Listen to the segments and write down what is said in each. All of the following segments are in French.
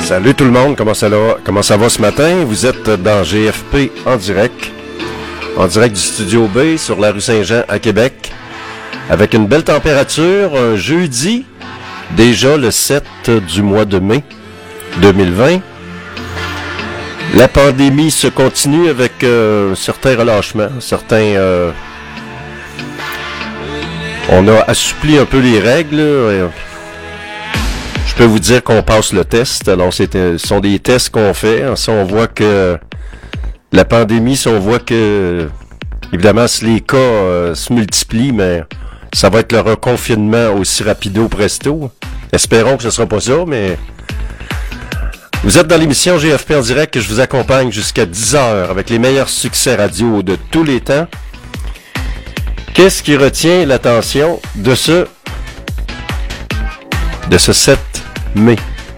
Salut tout le monde, comment ça va ce matin? Vous êtes dans GFP en direct du Studio B sur la rue Saint-Jean à Québec, avec une belle température, un jeudi, déjà le 7 du mois de mai 2020. La pandémie se continue avec certains relâchements, on a assoupli un peu les règles. Je peux vous dire qu'on passe le test. Alors, ce sont des tests qu'on fait. Si on voit que la pandémie, évidemment, si les cas se multiplient, mais ça va être le reconfinement aussi rapido presto. Espérons que ce sera pas ça, mais vous êtes dans l'émission GFP en direct et je vous accompagne jusqu'à 10h avec les meilleurs succès radio de tous les temps. Qu'est-ce qui retient l'attention de ce 7 mai?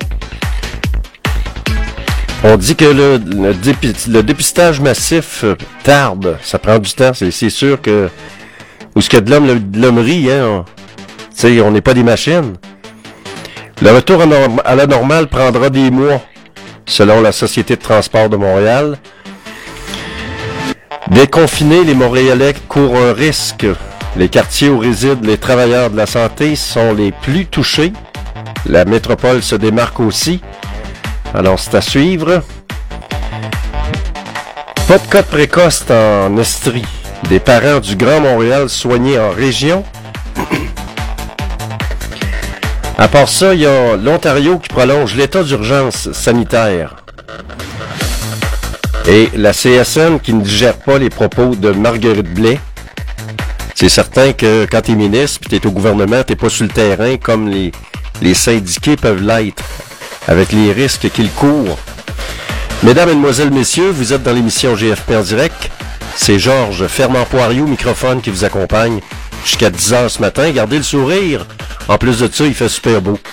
On dit que le dépistage massif tarde, ça prend du temps, c'est sûr que où ce qu'il y a de l'hommerie, hein, on n'est pas des machines. Le retour à la normale prendra des mois, selon la Société de transport de Montréal. Déconfinés, les Montréalais courent un risque. Les quartiers où résident les travailleurs de la santé sont les plus touchés. La métropole se démarque aussi. Alors, c'est à suivre. Pas de cas de précoce en Estrie. Des parents du Grand Montréal soignés en région. À part ça, il y a l'Ontario qui prolonge l'état d'urgence sanitaire. Et la CSN qui ne digère pas les propos de Marguerite Blais. C'est certain que quand t'es ministre puis t'es au gouvernement, t'es pas sur le terrain comme les syndiqués peuvent l'être, avec les risques qu'ils courent. Mesdames, Mesdemoiselles, Messieurs, vous êtes dans l'émission GFP en direct. C'est Georges Fernand-Poirier au microphone qui vous accompagne jusqu'à 10h ce matin. Gardez le sourire. En plus de ça, il fait super beau.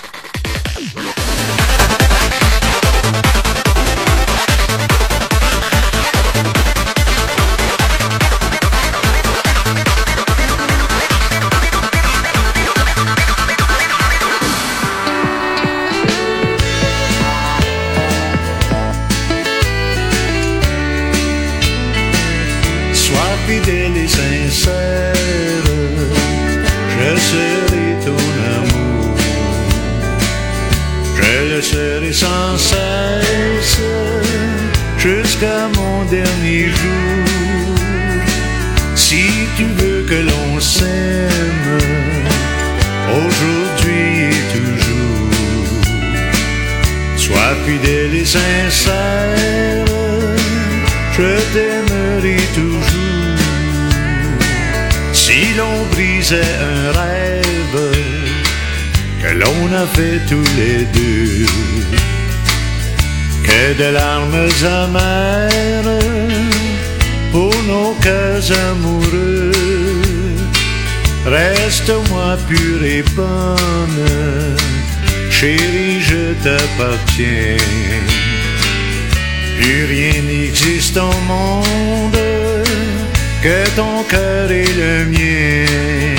Sans cesse jusqu'à mon dernier jour. Si tu veux que l'on s'aime aujourd'hui et toujours, sois fidèle et sincère, je t'aimerai toujours. Si l'on brisait un rêve que l'on a fait tous les deux, que de larmes amères pour nos cœurs amoureux, reste-moi pure et bonne, chérie, je t'appartiens. Plus rien n'existe au monde que ton cœur et le mien.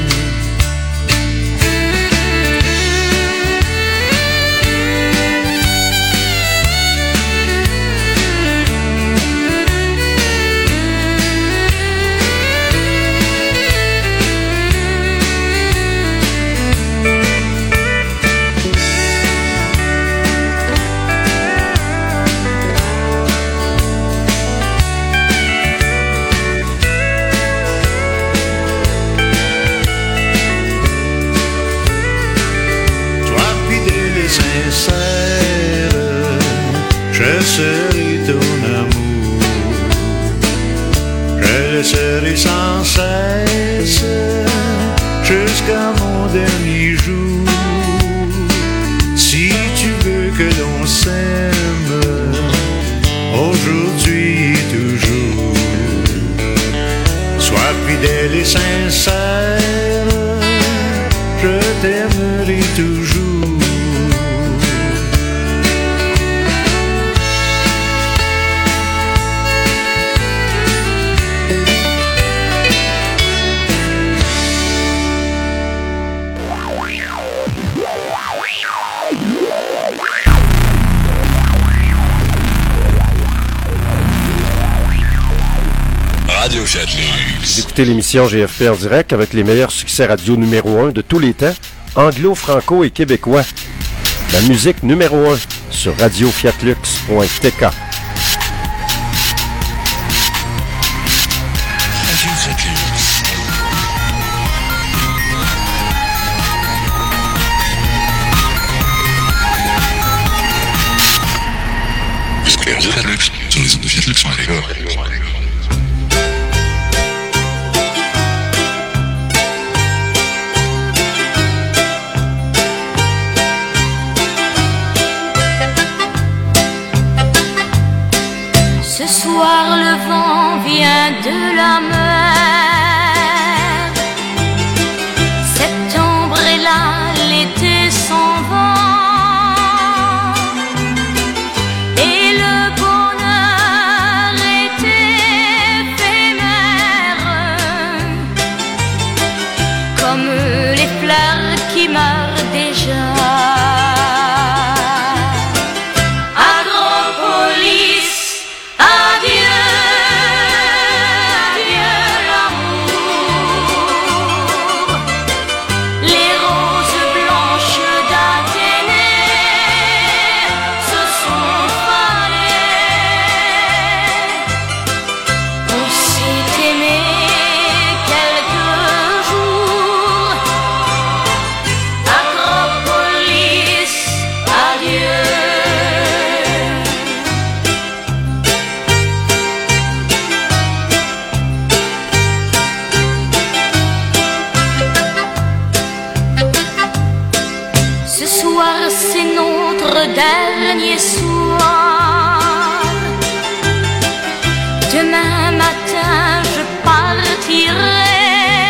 Je serai ton amour, je le serai sans cesse jusqu'à mon dernier jour. Si tu veux que l'on s'aime aujourd'hui et toujours, sois fidèle et sincère, je t'aimerai toujours. Radio Fiat Lux. Vous écoutez l'émission GFP en direct avec les meilleurs succès radio numéro 1 de tous les temps, anglo, franco et québécois. La musique numéro 1 sur radiofiatlux.tk. Radio Fiat Lux. Écoutez Radio Fiat Lux sur les ondes de Fiat Lux.tk. Ce soir le vent vient de la mer. Septembre est là, l'été s'en va. Et le bonheur est éphémère, comme les fleurs qui meurent déjà. Dernier soir, demain matin je partirai.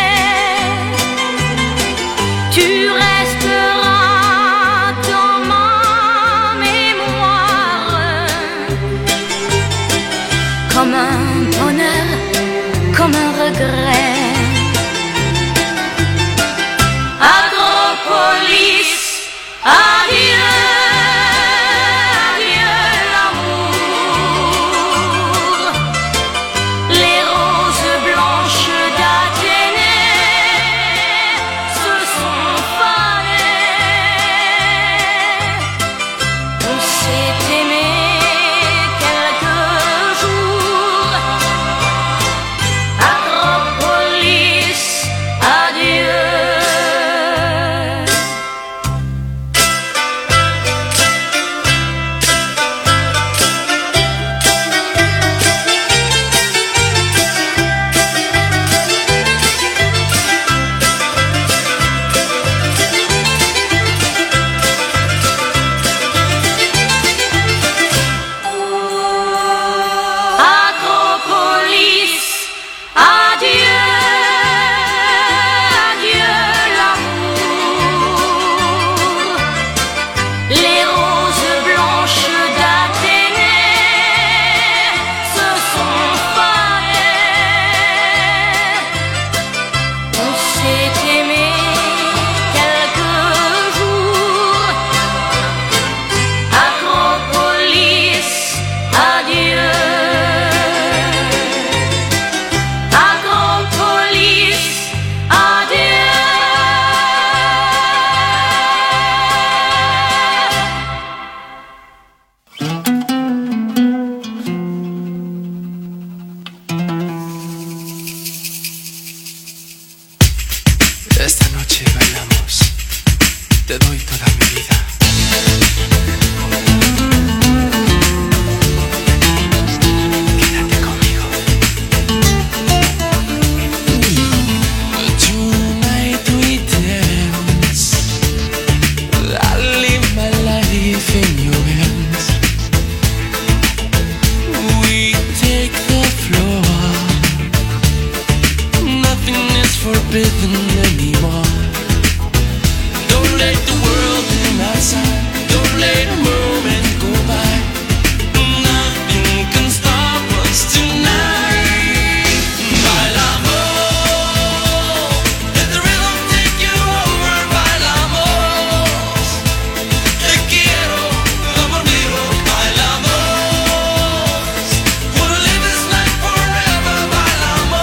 Tu resteras dans ma mémoire, comme un bonheur, comme un regret. Agropolis, adieu. Forbidden anymore. Don't let the world in outside. Don't let a moment go by. Nothing can stop us tonight. Bailamos, let the rhythm take you over. Bailamos, te quiero, amor mío. Bailamos, wanna live this life forever. Bailamos.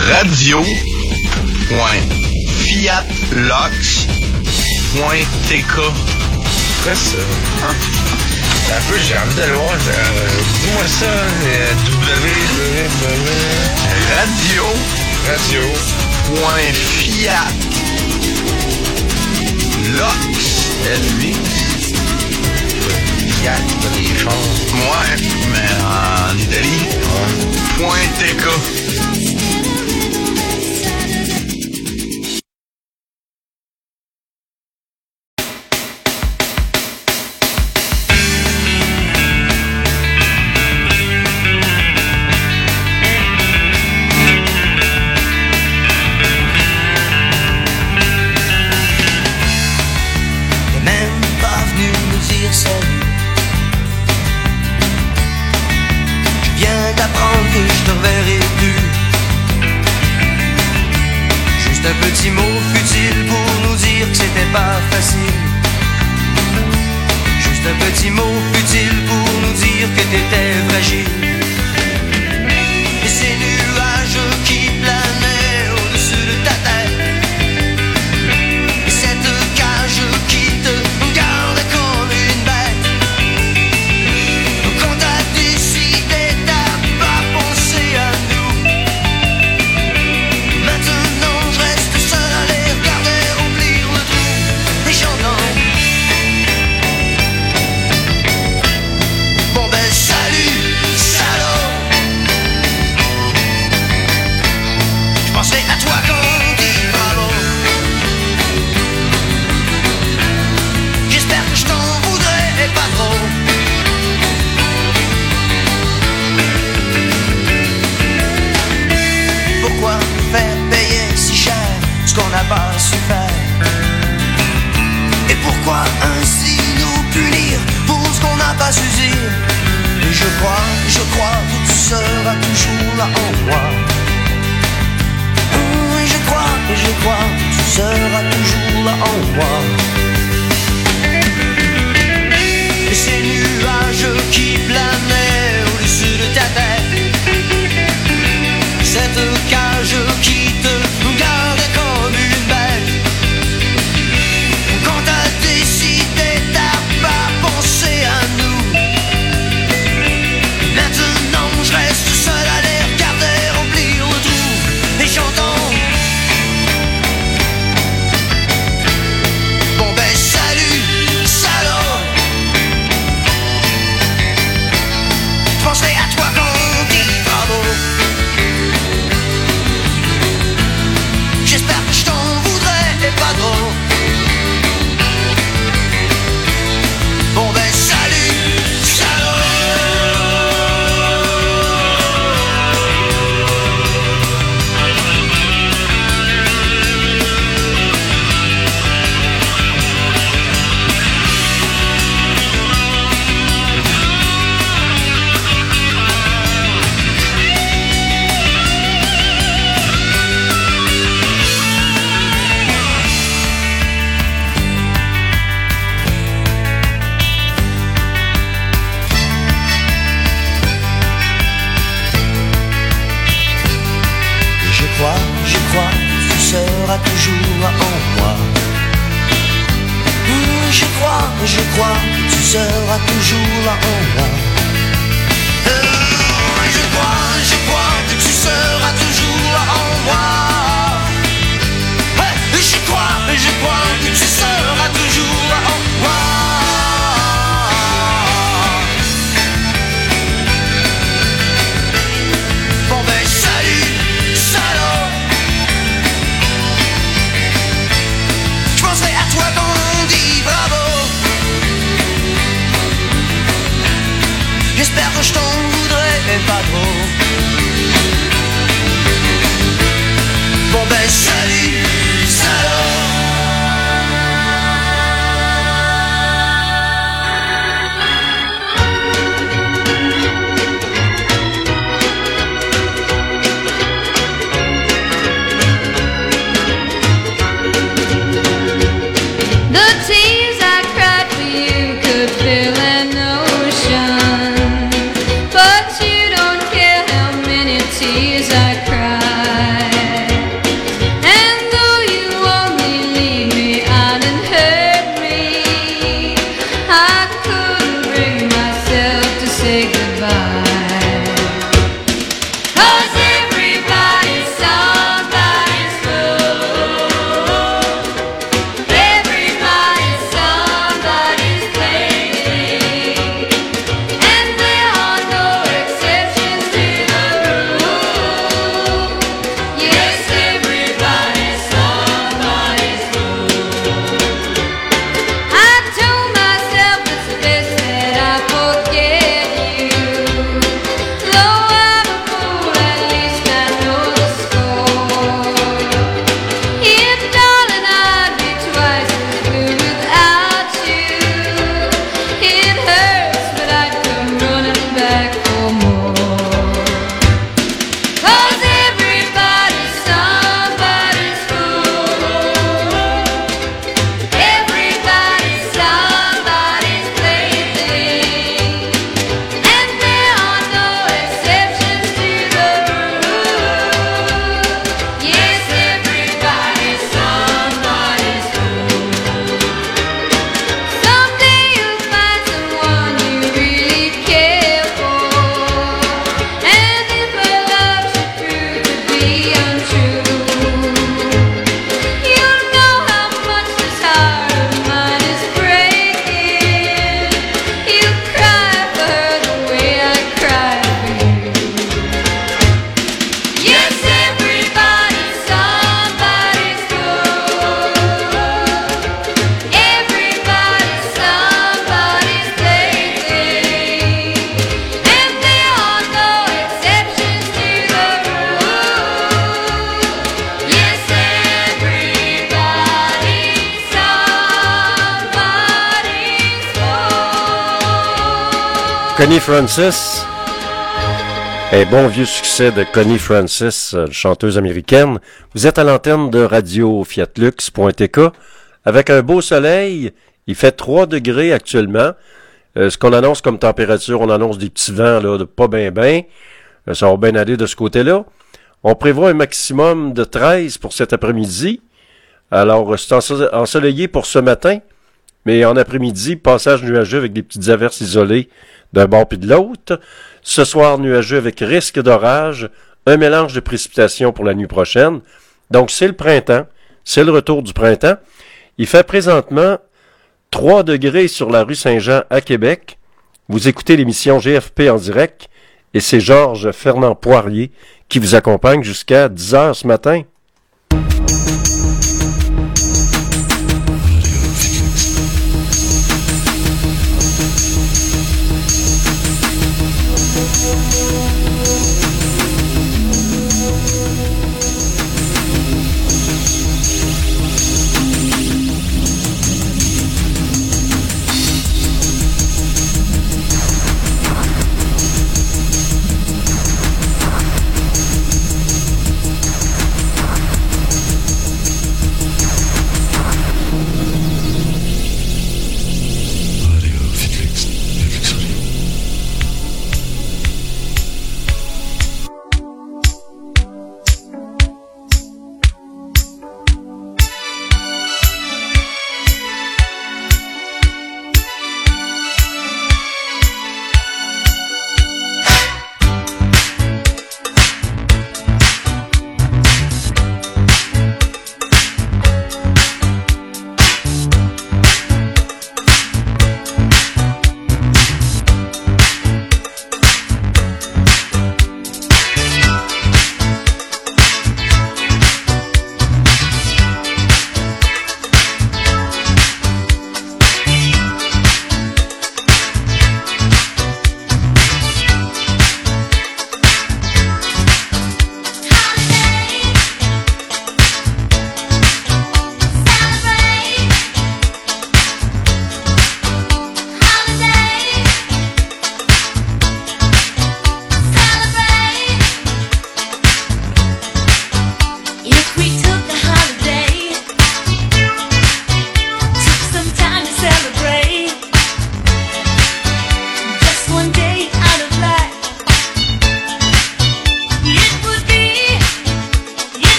radio.fiatlox.tk. Quoi ça? Un peu, j'ai envie de le voir. Dis-moi ça. Radio.fiatlox. Lui. Fiat, les choses. Ouais, mais en Italie. .tk. Fill an ocean, but you don't care. Connie Francis. Un bon vieux succès de Connie Francis, chanteuse américaine. Vous êtes à l'antenne de Radio Fiatlux.tk avec un beau soleil. Il fait 3 degrés actuellement. Ce qu'on annonce comme température, on annonce des petits vents là, de pas ben. Ça va bien aller de ce côté-là. On prévoit un maximum de 13 pour cet après-midi. Alors, c'est ensoleillé pour ce matin, mais en après-midi, passage nuageux avec des petites averses isolées d'un bord puis de l'autre. Ce soir, nuageux avec risque d'orage, un mélange de précipitations pour la nuit prochaine. Donc, c'est le printemps, c'est le retour du printemps. Il fait présentement 3 degrés sur la rue Saint-Jean à Québec. Vous écoutez l'émission GFP en direct et c'est Georges Fernand Poirier qui vous accompagne jusqu'à 10h ce matin.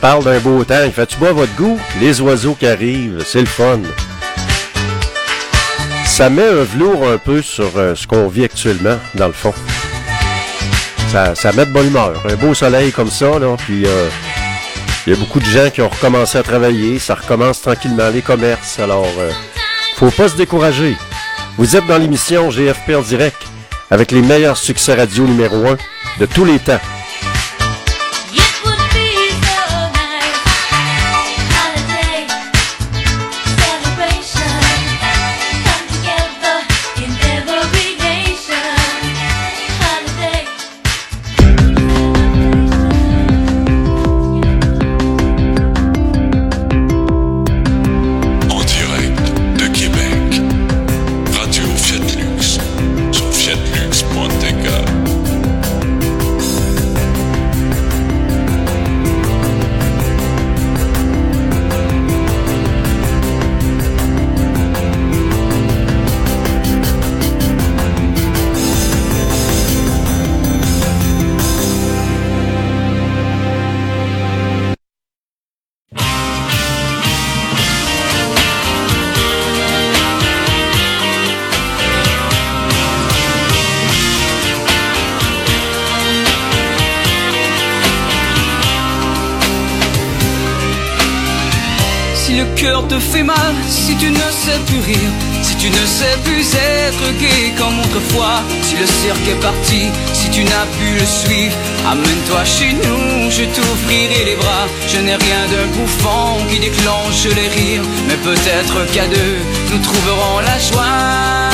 parle d'un beau temps. Il fait-tu boire votre goût? Les oiseaux qui arrivent, c'est le fun. Ça met un velours un peu sur ce qu'on vit actuellement, dans le fond. Ça met de bonne humeur. Un beau soleil comme ça, là, puis il y a beaucoup de gens qui ont recommencé à travailler. Ça recommence tranquillement, les commerces. Alors, faut pas se décourager. Vous êtes dans l'émission GFP en direct, avec les meilleurs succès radio numéro 1 de tous les temps. Te fait mal si tu ne sais plus rire, si tu ne sais plus être gai comme autrefois, si le cirque est parti, si tu n'as pu le suivre, amène-toi chez nous, je t'ouvrirai les bras. Je n'ai rien de bouffon qui déclenche les rires, mais peut-être qu'à deux nous trouverons la joie.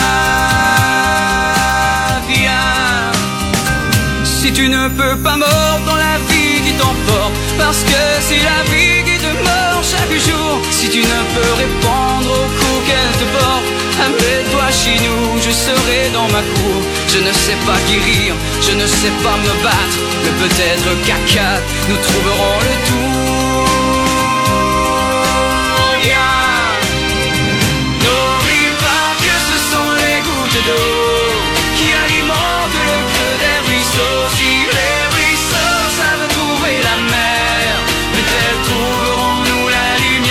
Viens, si tu ne peux pas mordre dans la vie qui t'emporte, parce que c'est la vie qui te mord chaque jour. Si tu ne peux répondre au coup qu'elle te porte, amène-toi chez nous, je serai dans ma cour. Je ne sais pas guérir, je ne sais pas me battre, mais peut-être qu'à quatre, nous trouverons le tour. Yeah. N'oublie pas que ce sont les gouttes d'eau qui alimentent le creux des ruisseaux. Si les ruisseaux savent trouver la mer, peut-être trouverons-nous la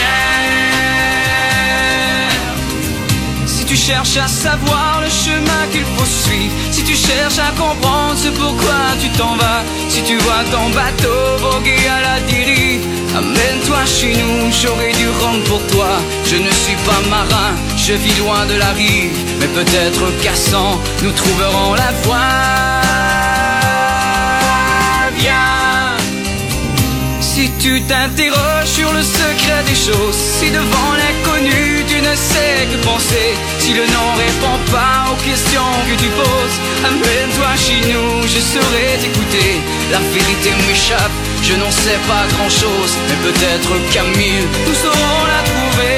lumière. Si tu cherches à savoir le chemin qu'il faut suivre, si tu cherches à comprendre ce pourquoi tu t'en vas, si tu vois ton bateau voguer à la dérive, amène-toi chez nous, j'aurai du rhum pour toi. Je ne suis pas marin, je vis loin de la rive, mais peut-être qu'à 100, nous trouverons la voie. Viens. Si tu t'interroges sur le secret des choses, si devant l'inconnu tu ne sais que penser, si le nom répond pas aux questions que tu poses, amène-toi chez nous, je saurai t'écouter. La vérité m'échappe, je n'en sais pas grand-chose, mais peut-être qu'à 1000, nous saurons la trouver.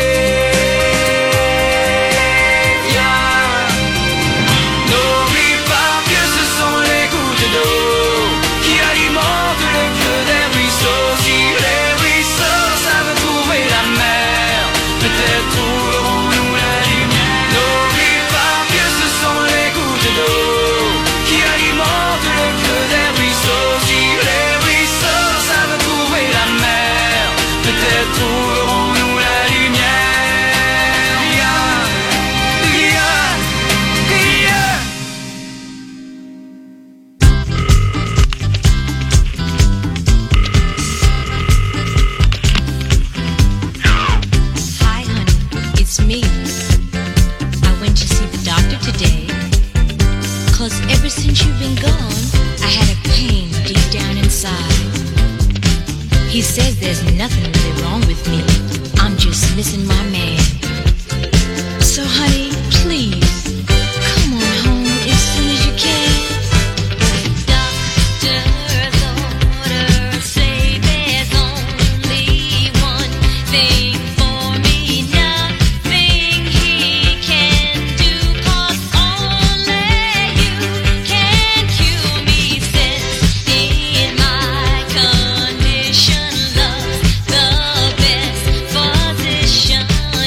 Viens. N'oublie pas que ce sont les gouttes d'eau qui alimentent le creux des ruisseaux. Si les ruisseaux savent trouver la mer, peut-être trouverons-nous la lumière. N'oublie pas que ce sont les gouttes d'eau qui alimentent le creux des ruisseaux. Si les ruisseaux savent trouver la mer, peut-être trouverons-nous la lumière. Yeah, yeah, yeah. Hi, honey, it's me. I went to see the doctor today. 'Cause ever since you've been gone, I had a pain deep down inside. He says there's nothing really wrong with me. I'm just missing my man. So, honey, please, come on home as soon as you can. Doctor's orders say there's only one thing for me, nothing he can do, 'cause only you can cure me. Since in my condition, love's the best physician.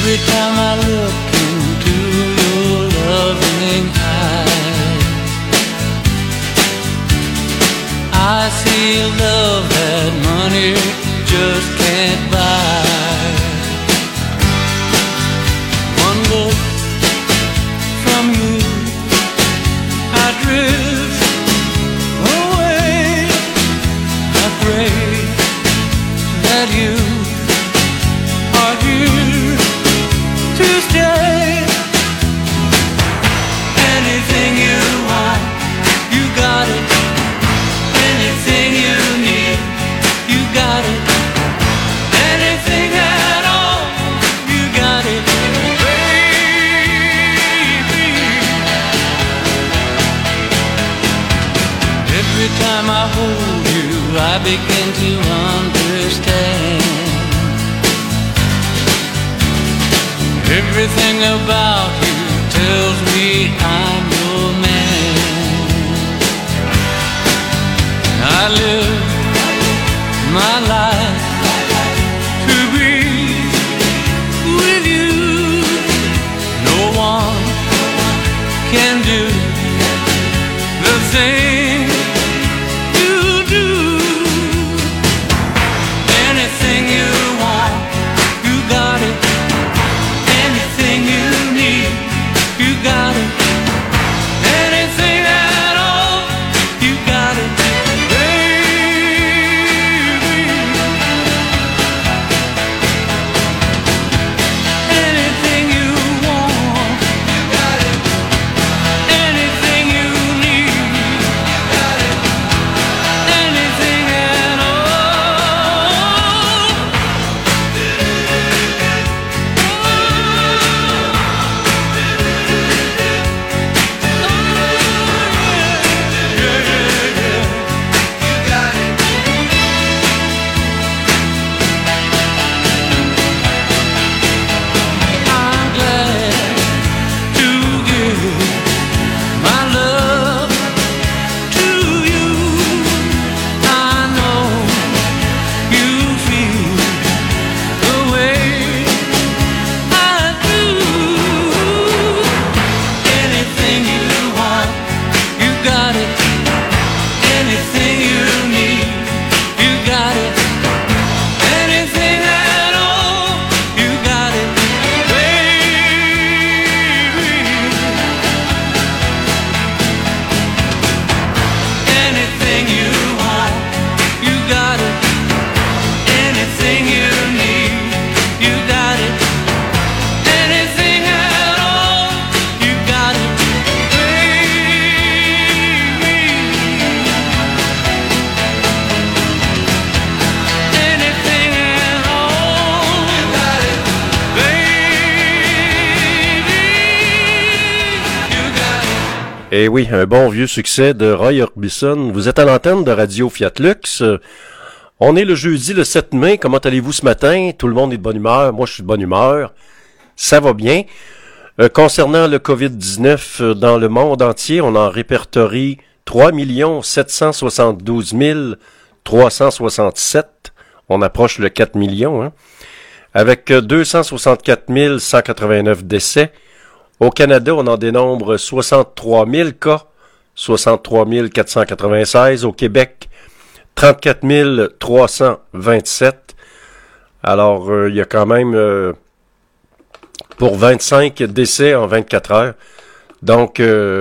Every time I look into your loving eyes, I see a love that money just can't buy. One look from you, I drift away. I pray that you are here to stay. Anything you want, you got it. Anything you need, you got it. Anything at all, you got it, baby. Every time I hold you, I begin to understand. Everything about you tells me I'm your man. I live my life to be with you. No one can do the thing you do. Anything you want, you got it. Anything you need, you got it. Anything at all, you got it, baby. Anything you want, you got it. Anything you need, you got it. Anything at all. I'm glad to give my love to you. I know you feel the way I do. Anything you want, you got it. Anything you need, you got it. Anything at all, you got it, baby. Anything you want, you got it. Anything you need, you got it. Anything at all, you got it, baby. Anything at all, you got it, baby. You got it. Eh oui, un bon vieux succès de Roy Orbison. Vous êtes à l'antenne de Radio Fiat Lux. On est le jeudi le 7 mai. Comment allez-vous ce matin? Tout le monde est de bonne humeur. Moi, je suis de bonne humeur. Ça va bien. Concernant le COVID-19 dans le monde entier, on en répertorie 3 772 367. On approche le 4 millions, hein, avec 264 189 décès. Au Canada, on en dénombre 63 000 cas, 63 496. Au Québec, 34 327. Alors, il y a quand même pour 25 décès en 24 heures. Donc,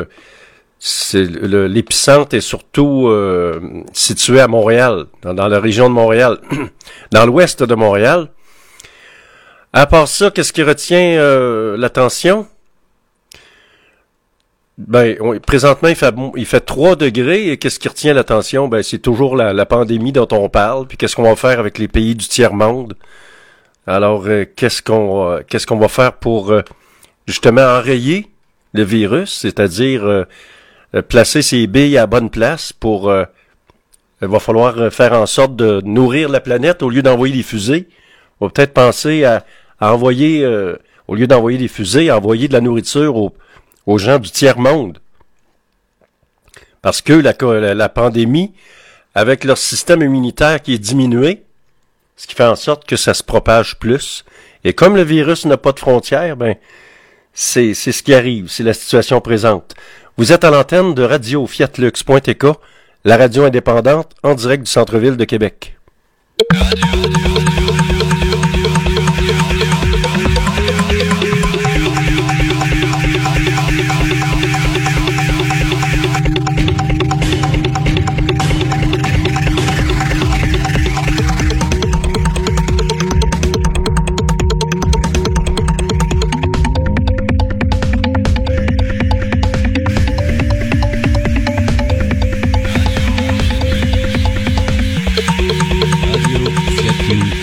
l'épicentre est surtout situé à Montréal, dans la région de Montréal, dans l'ouest de Montréal. À part ça, qu'est-ce qui retient l'attention? Ben, présentement, il fait 3 degrés, et qu'est-ce qui retient l'attention? Ben, c'est toujours la pandémie dont on parle, puis qu'est-ce qu'on va faire avec les pays du tiers-monde? Alors, qu'est-ce qu'on va faire pour justement enrayer le virus, c'est-à-dire placer ses billes à la bonne place pour... il va falloir faire en sorte de nourrir la planète au lieu d'envoyer des fusées. On va peut-être penser à envoyer, au lieu d'envoyer des fusées, à envoyer de la nourriture aux gens du tiers-monde. Parce que la pandémie, avec leur système immunitaire qui est diminué, ce qui fait en sorte que ça se propage plus. Et comme le virus n'a pas de frontières, ben c'est ce qui arrive, c'est la situation présente. Vous êtes à l'antenne de Radio Fiatlux.tk, la radio indépendante en direct du centre-ville de Québec. Radio Fiatlux.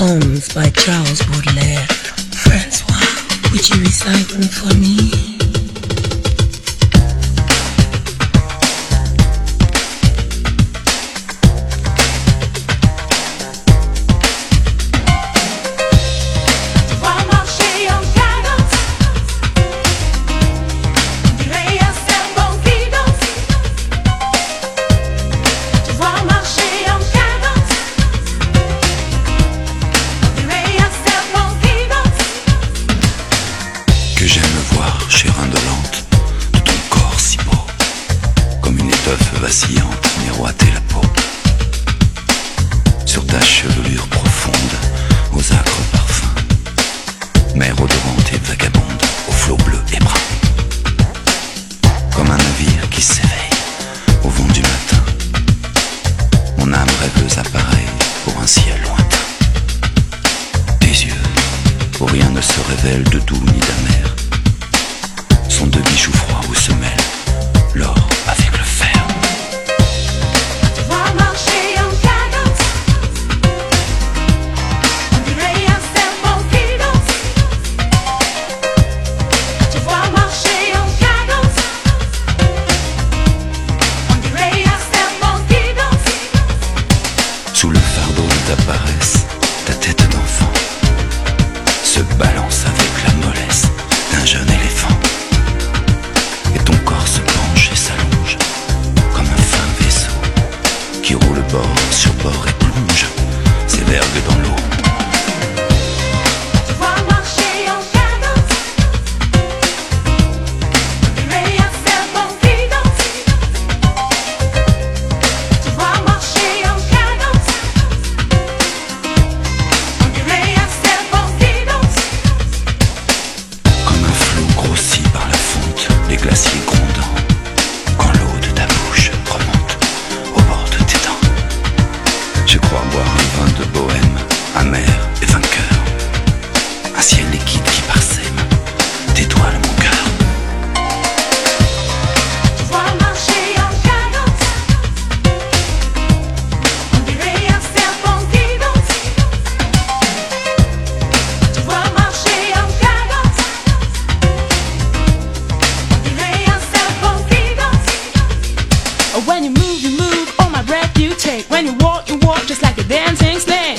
Poems by Charles Baudelaire. Francois, would you recite one for me? vacillante miroiter la peau. Sur ta chevelure profonde, aux âcres parfums, mer odorante et vagabonde, aux flots bleus et bruns. Comme un navire qui s'éveille au vent du matin, mon âme rêveuse apparaît pour un ciel lointain. Tes yeux, où rien ne se révèle de doux ni d'amer, sont deux bijoux froids où se mêlent l'or avec le fer. Sous le fardeau de ta paresse, ta tête d'enfant se balance avec la mollesse d'un jeune éléphant. Et ton corps se penche et s'allonge comme un fin vaisseau qui roule bord sur bord et plonge ses vergues dans l'eau. Les glaciers grondants, quand l'eau de ta bouche remonte au bord de tes dents. Je crois boire un vin de bohème, amer et vainqueur. Un ciel liquide qui parsème t'étoile mon cœur. Tu vois marcher en cadence, on dirait un serpent qui danse. Tu vois marcher en cadence, when you move, all my breath you take. When you walk just like a dancing snake.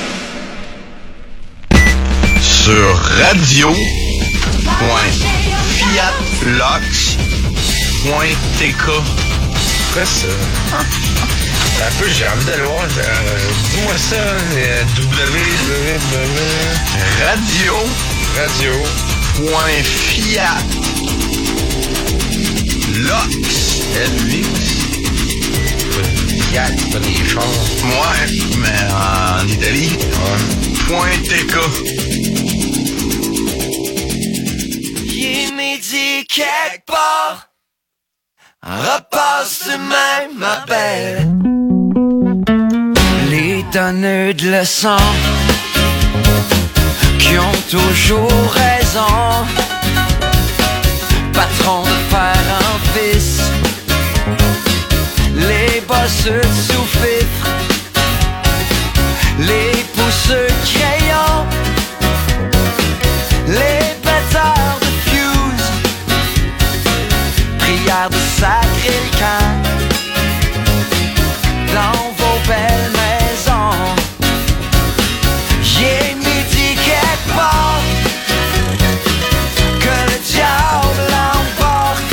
Radio.ca fiatlux.tk. Après ça. Un peu, j'ai envie d'aller voir. Dis-moi ça. Radio.fiatlux. Fiat, c'est pas des chars. Ouais, mais en Italie. Ouais. .tk. Il est midi quelque part. Repasse demain, ma belle. Les donneurs de leçons qui ont toujours raison. Patron de père en fils. Les bosseux de sous-fifre. Les pousseux de crayons. Les pétards de fuse. Prière de sacrer le camp dans vos belles maisons. J'ai midi quelque part. Que le diable l'emporte.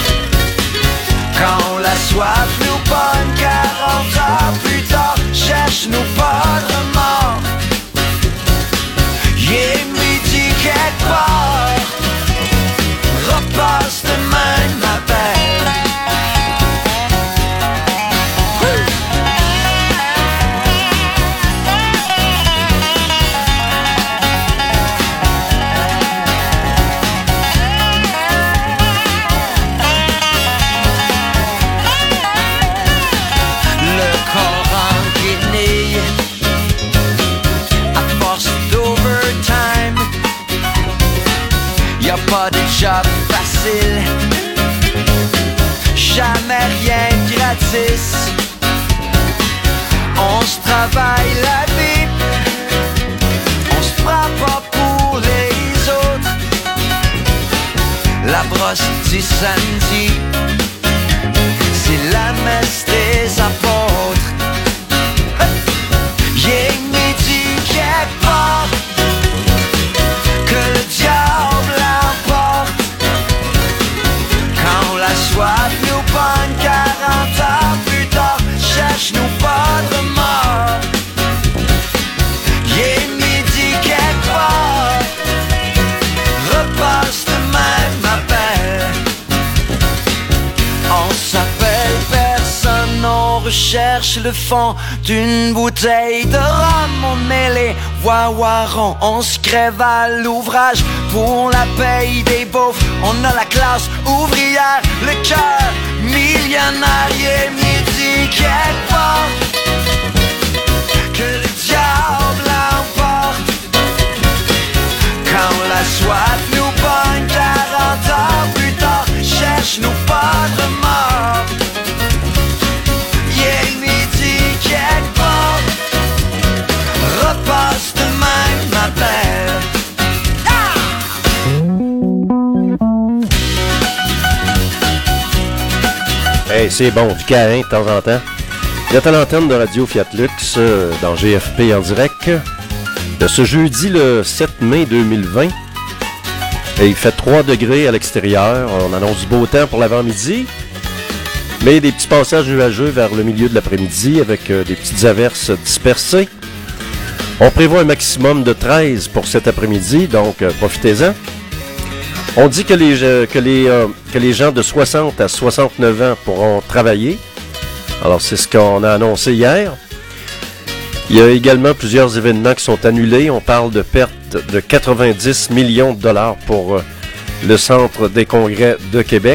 Quand la soif nous bonne 40 heures plus tard, cherche-nous pas de remords. J'ai midi quelque part. Repasse demain, ma belle. Le corps en guenille, à force d'overtime. Y'a pas de job facile, jamais rien de gratis. On se travaille la vie, on se prend pas pour les autres. La brosse du samedi, c'est la messe des apôtres. J'ai midi quelque part. Que le diable l'emporte. Quand la soif nous pogne 40 heures plus tard, cherche-nous pas de remords. J'ai midi quelque part. Repasse demain, ma belle. On s'appelle personne, on recherche le fond d'une bouteille de rhum. On met les wawarons, on se crève à l'ouvrage pour la paye des beaufs. On a la classe ouvrière, le cœur millionnaire. Et midi quelque part. Que le diable l'emporte. Quand la soif nous pogne 40 heures plus tard, cherche-nous pas de remords. Yeah, midi quelque part. Repasse demain, ma belle. Hey, c'est bon, du câlin de temps en temps. Vous êtes à l'antenne de Radio Fiatlux dans GFP en direct de ce jeudi le 7 mai 2020. Et il fait 3 degrés à l'extérieur. On annonce du beau temps pour l'avant-midi. Mais des petits passages nuageux vers le milieu de l'après-midi avec des petites averses dispersées. On prévoit un maximum de 13 pour cet après-midi, donc profitez-en. On dit que les gens de 60 à 69 ans pourront travailler. Alors, c'est ce qu'on a annoncé hier. Il y a également plusieurs événements qui sont annulés. On parle de pertes de 90 millions de dollars pour le Centre des congrès de Québec.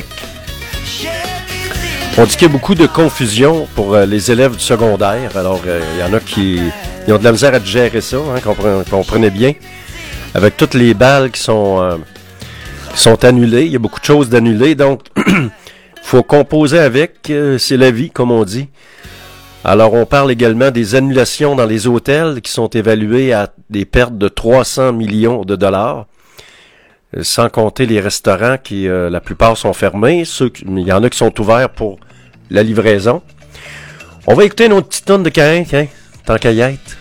On dit qu'il y a beaucoup de confusion pour les élèves du secondaire. Alors, il y en a qui ont de la misère à gérer ça, hein, comprenez bien. Avec toutes les balles qui sont annulées. Il y a beaucoup de choses d'annulées. Donc, il faut composer avec. C'est la vie, comme on dit. Alors, on parle également des annulations dans les hôtels qui sont évaluées à des pertes de 300 millions de dollars. Sans compter les restaurants qui, la plupart, sont fermés. Il y en a qui sont ouverts pour la livraison. On va écouter une autre petite tonne de Caïn, tant qu'à y être.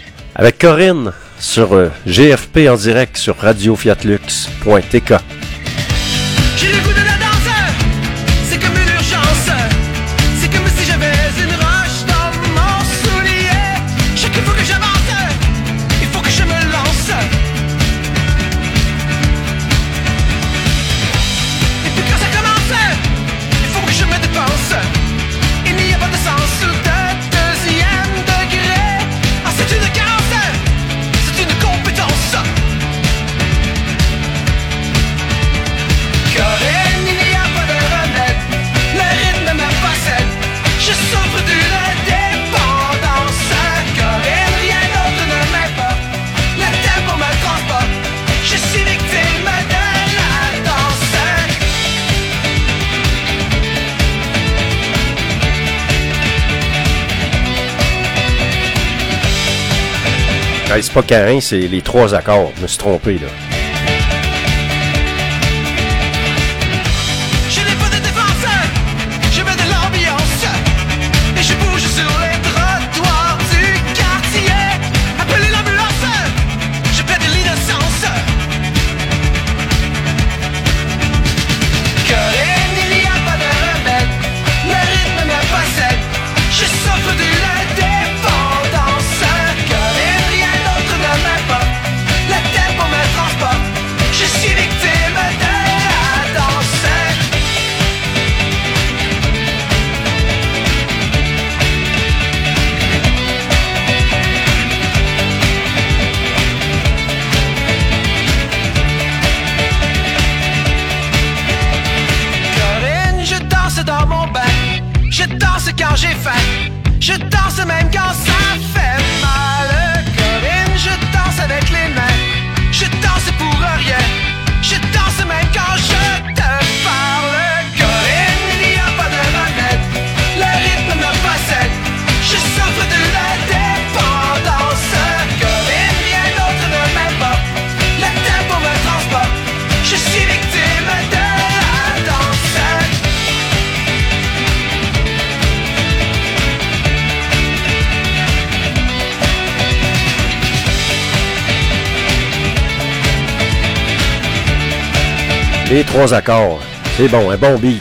Avec Corinne sur GFP en direct sur radiofiatlux.tk. Hey, c'est pas Caïn, c'est les 3 accords. Je me suis trompé, là. Je n'ai pas de défense, je mets de l'ambiance et je bouge sur les trottoirs du quartier. Appelez l'ambulance, je perds de l'innocence. Corinne, il n'y a pas de remède, le rythme me possède. Je souffre de la dépendance. Corinne, rien d'autre ne m'importe, le tempo me transporte. Je suis victime de la danse. Corinne, je danse dans mon bain, je danse quand j'ai faim, je danse même quand ça fait mal. Corinne, je danse avec les mains, je danse pour rien, je danse même quand je te parle. Corinne, il n'y a pas de remède, le rythme me possède, je souffre de la dépendance. Corinne, rien d'autre ne m'importe, le tempo me transporte, je suis victime de la danse. Les 3 accords. C'est bon, un bon beat.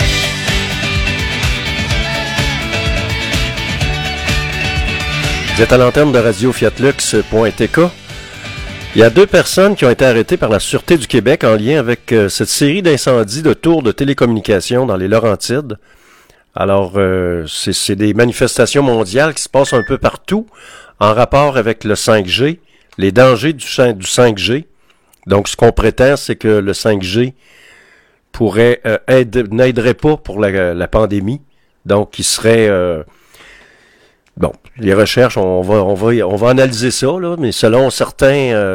Vous êtes à l'antenne de Radio Fiatlux.tk. Il y a 2 personnes qui ont été arrêtées par la Sûreté du Québec en lien avec cette série d'incendies de tours de télécommunications dans les Laurentides. Alors, c'est des manifestations mondiales qui se passent un peu partout en rapport avec le 5G, les dangers du 5G. Donc, ce qu'on prétend, c'est que le 5G n'aiderait pas pour la pandémie. Donc, il serait... bon, les recherches, on va analyser ça, là, mais selon certains,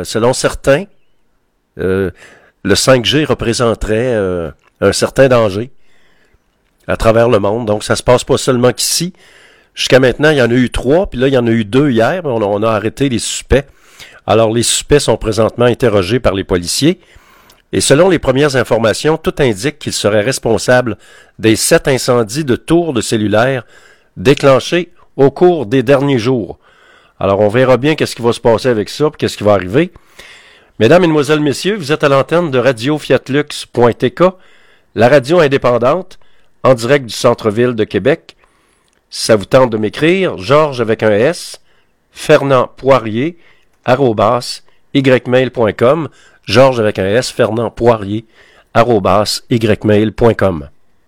le 5G représenterait un certain danger à travers le monde. Donc, ça se passe pas seulement qu'ici. Jusqu'à maintenant, il y en a eu 3, puis là, il y en a eu 2 hier. On a arrêté les suspects. Alors, les suspects sont présentement interrogés par les policiers. Et selon les premières informations, tout indique qu'ils seraient responsables des 7 incendies de tours de cellulaires déclenchés au cours des derniers jours. Alors, on verra bien qu'est-ce qui va se passer avec ça, puis qu'est-ce qui va arriver. Mesdames, Mesdemoiselles, Messieurs, vous êtes à l'antenne de Radio Fiatlux.tk, la radio indépendante, en direct du centre-ville de Québec. Si ça vous tente de m'écrire, Georges avec un S, Fernand Poirier, @ymail.com, Georges avec un S, Fernand Poirier, @ymail.com.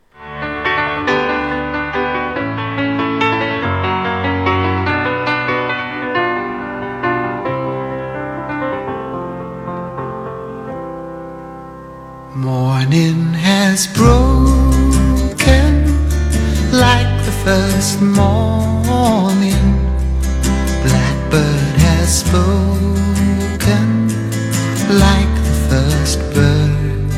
Morning has broken like the first morning. Blackbird has spoken like the first bird.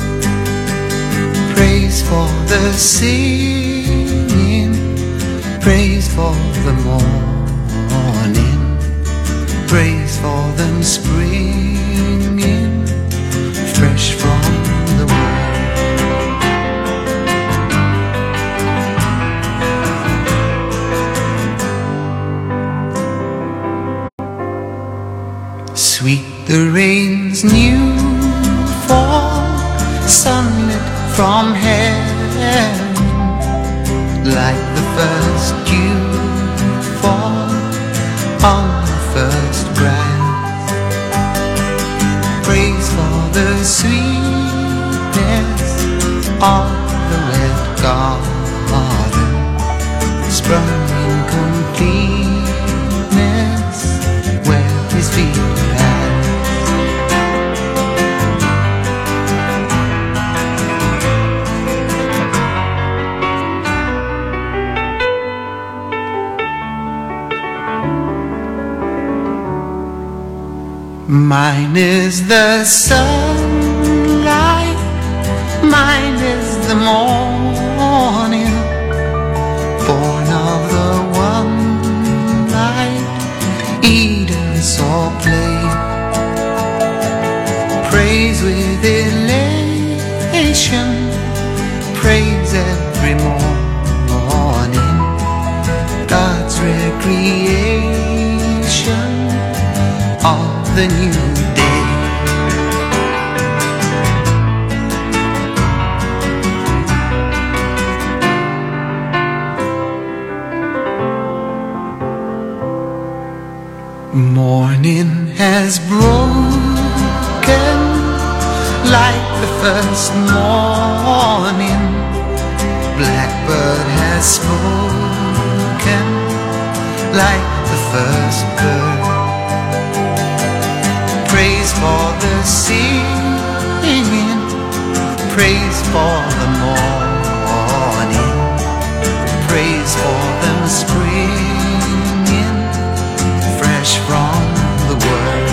Praise for the singing, praise for the morning, praise for them springing fresh from the world. Sweet the rain's new fall, sunlit from heaven, like the first dew fall on the first grass. Praise for the sweetness of the red garden, sprung in completeness where his feet pass. Mine is the sunlight, mine is the morning, born of the one light Eden saw of the new day. Morning has broken like the first morning. Blackbird has spoken like the first bird. Praise for the singing, praise for the morning, praise for them springing fresh from the world.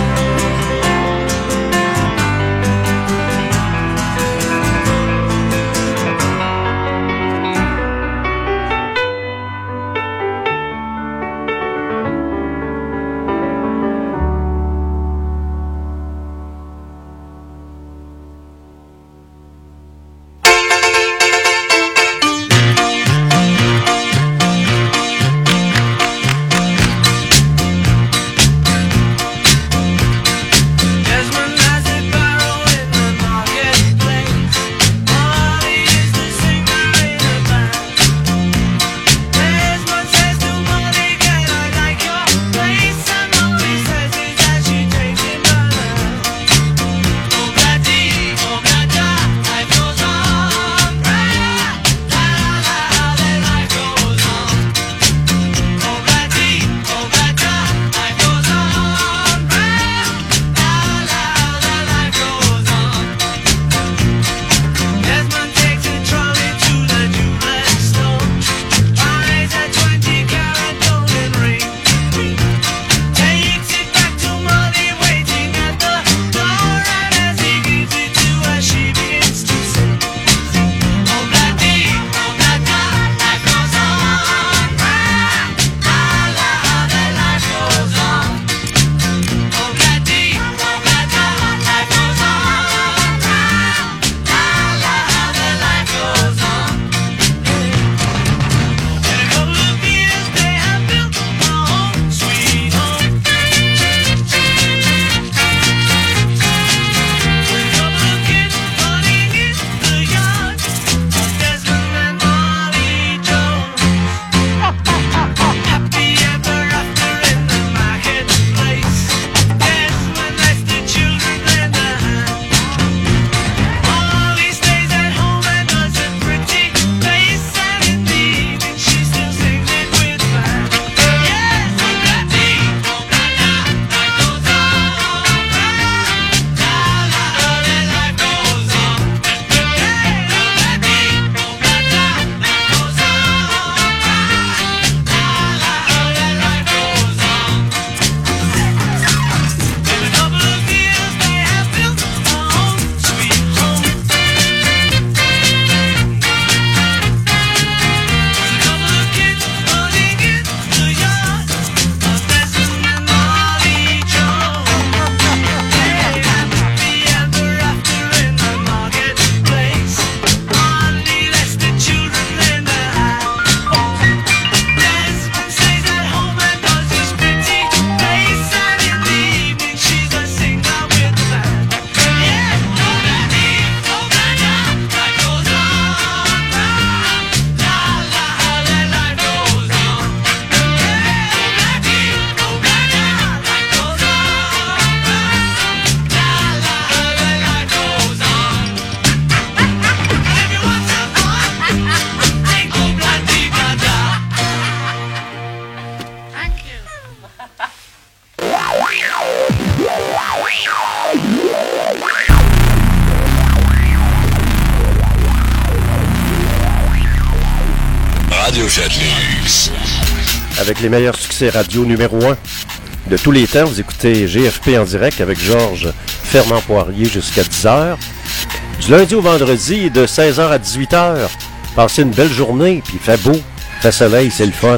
Avec les meilleurs succès radio numéro 1 de tous les temps, vous écoutez GFP en direct avec Georges Fernand-Poirier jusqu'à 10h. Du lundi au vendredi, de 16h à 18h. Passez une belle journée, puis il fait beau, il fait soleil, c'est le fun.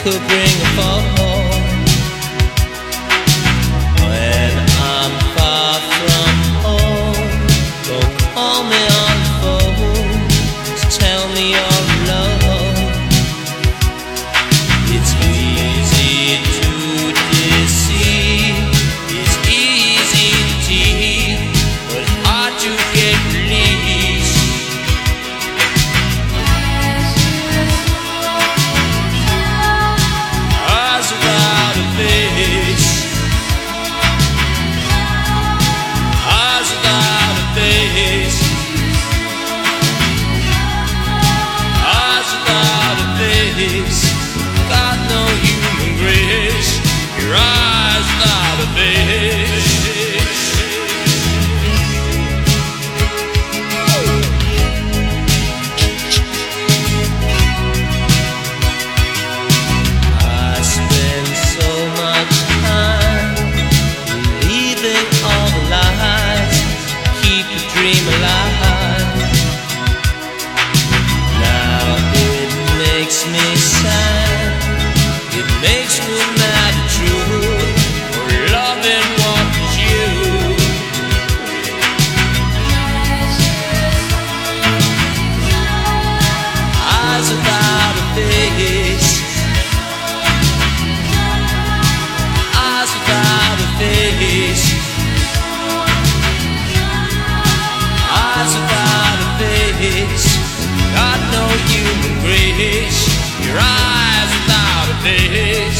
could bring a fall. When I'm far from home, don't call me on the phone. Just tell me you're alone. It's easy to deceive, it's easy to tease, but it's hard to get released. Eyes without a face, eyes without a face, eyes without a face. Got no human grace. Your eyes without a face. I spend so much time believing all the lies, keep the dream alive. Now it makes me sad, it makes me mad at you for loving what was you. Eyes without a face, eyes without a face, eyes without a face. Got no human grace. Your eyes without a face.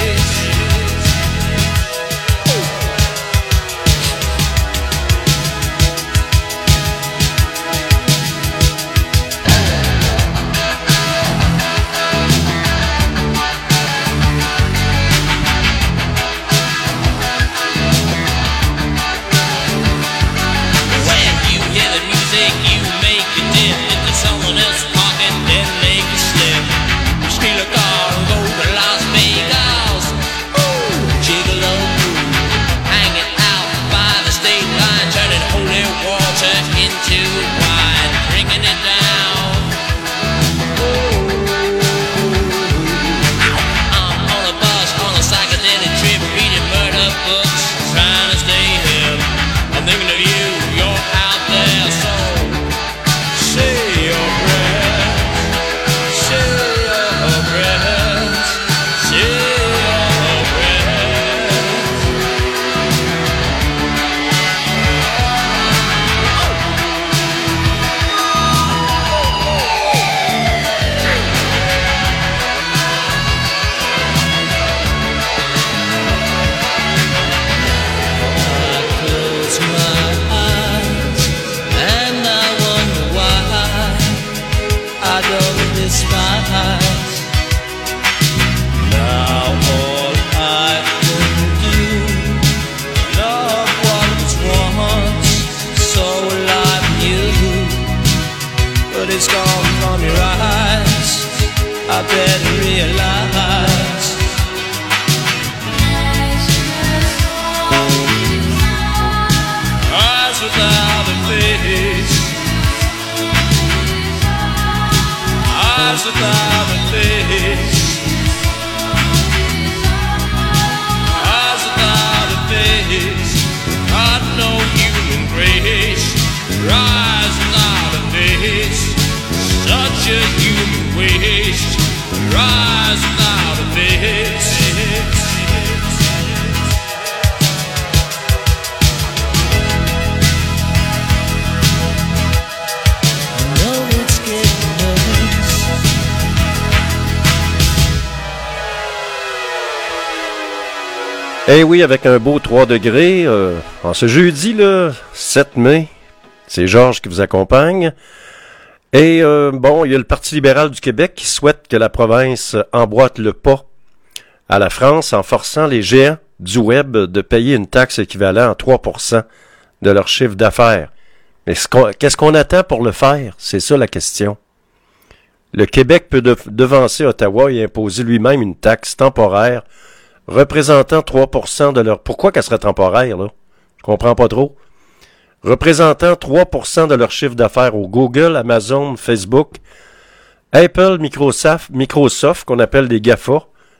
When you hear the music, you make it dip into someone else talking, then make it slip. Steal a car and go to Las Vegas. Ooh, gigolo, hanging out by the state line, turning holy water into wine, drinking it down. I'm on a bus, on a psychedelic trip, reading murder books, trying to stay hip. I'm thinking of you, you're out there, so say your prayers, say your prayers, say your prayers. I close my eyes and I wonder why I don't despise. Now all I can do, love what was once so alive in you, but it's gone from your eyes. I better realize. Eyes without a face, eyes without a face, eyes without a face. Got no human grace. Your eyes without a face, such a human waste. Your eyes without a face. Eh oui, avec un beau 3 degrés, en ce jeudi, là, 7 mai, c'est Georges qui vous accompagne. Et bon, il y a le Parti libéral du Québec qui souhaite que la province emboîte le pas à la France en forçant les géants du web de payer une taxe équivalente à 3% de leur chiffre d'affaires. Mais qu'est-ce qu'on attend pour le faire? C'est ça la question. Le Québec peut devancer Ottawa et imposer lui-même une taxe temporaire représentant 3% de leur... Pourquoi qu'elle serait temporaire, là? Je comprends pas trop. Représentant 3% de leur chiffre d'affaires au Google, Amazon, Facebook, Apple, Microsoft qu'on appelle des GAFA,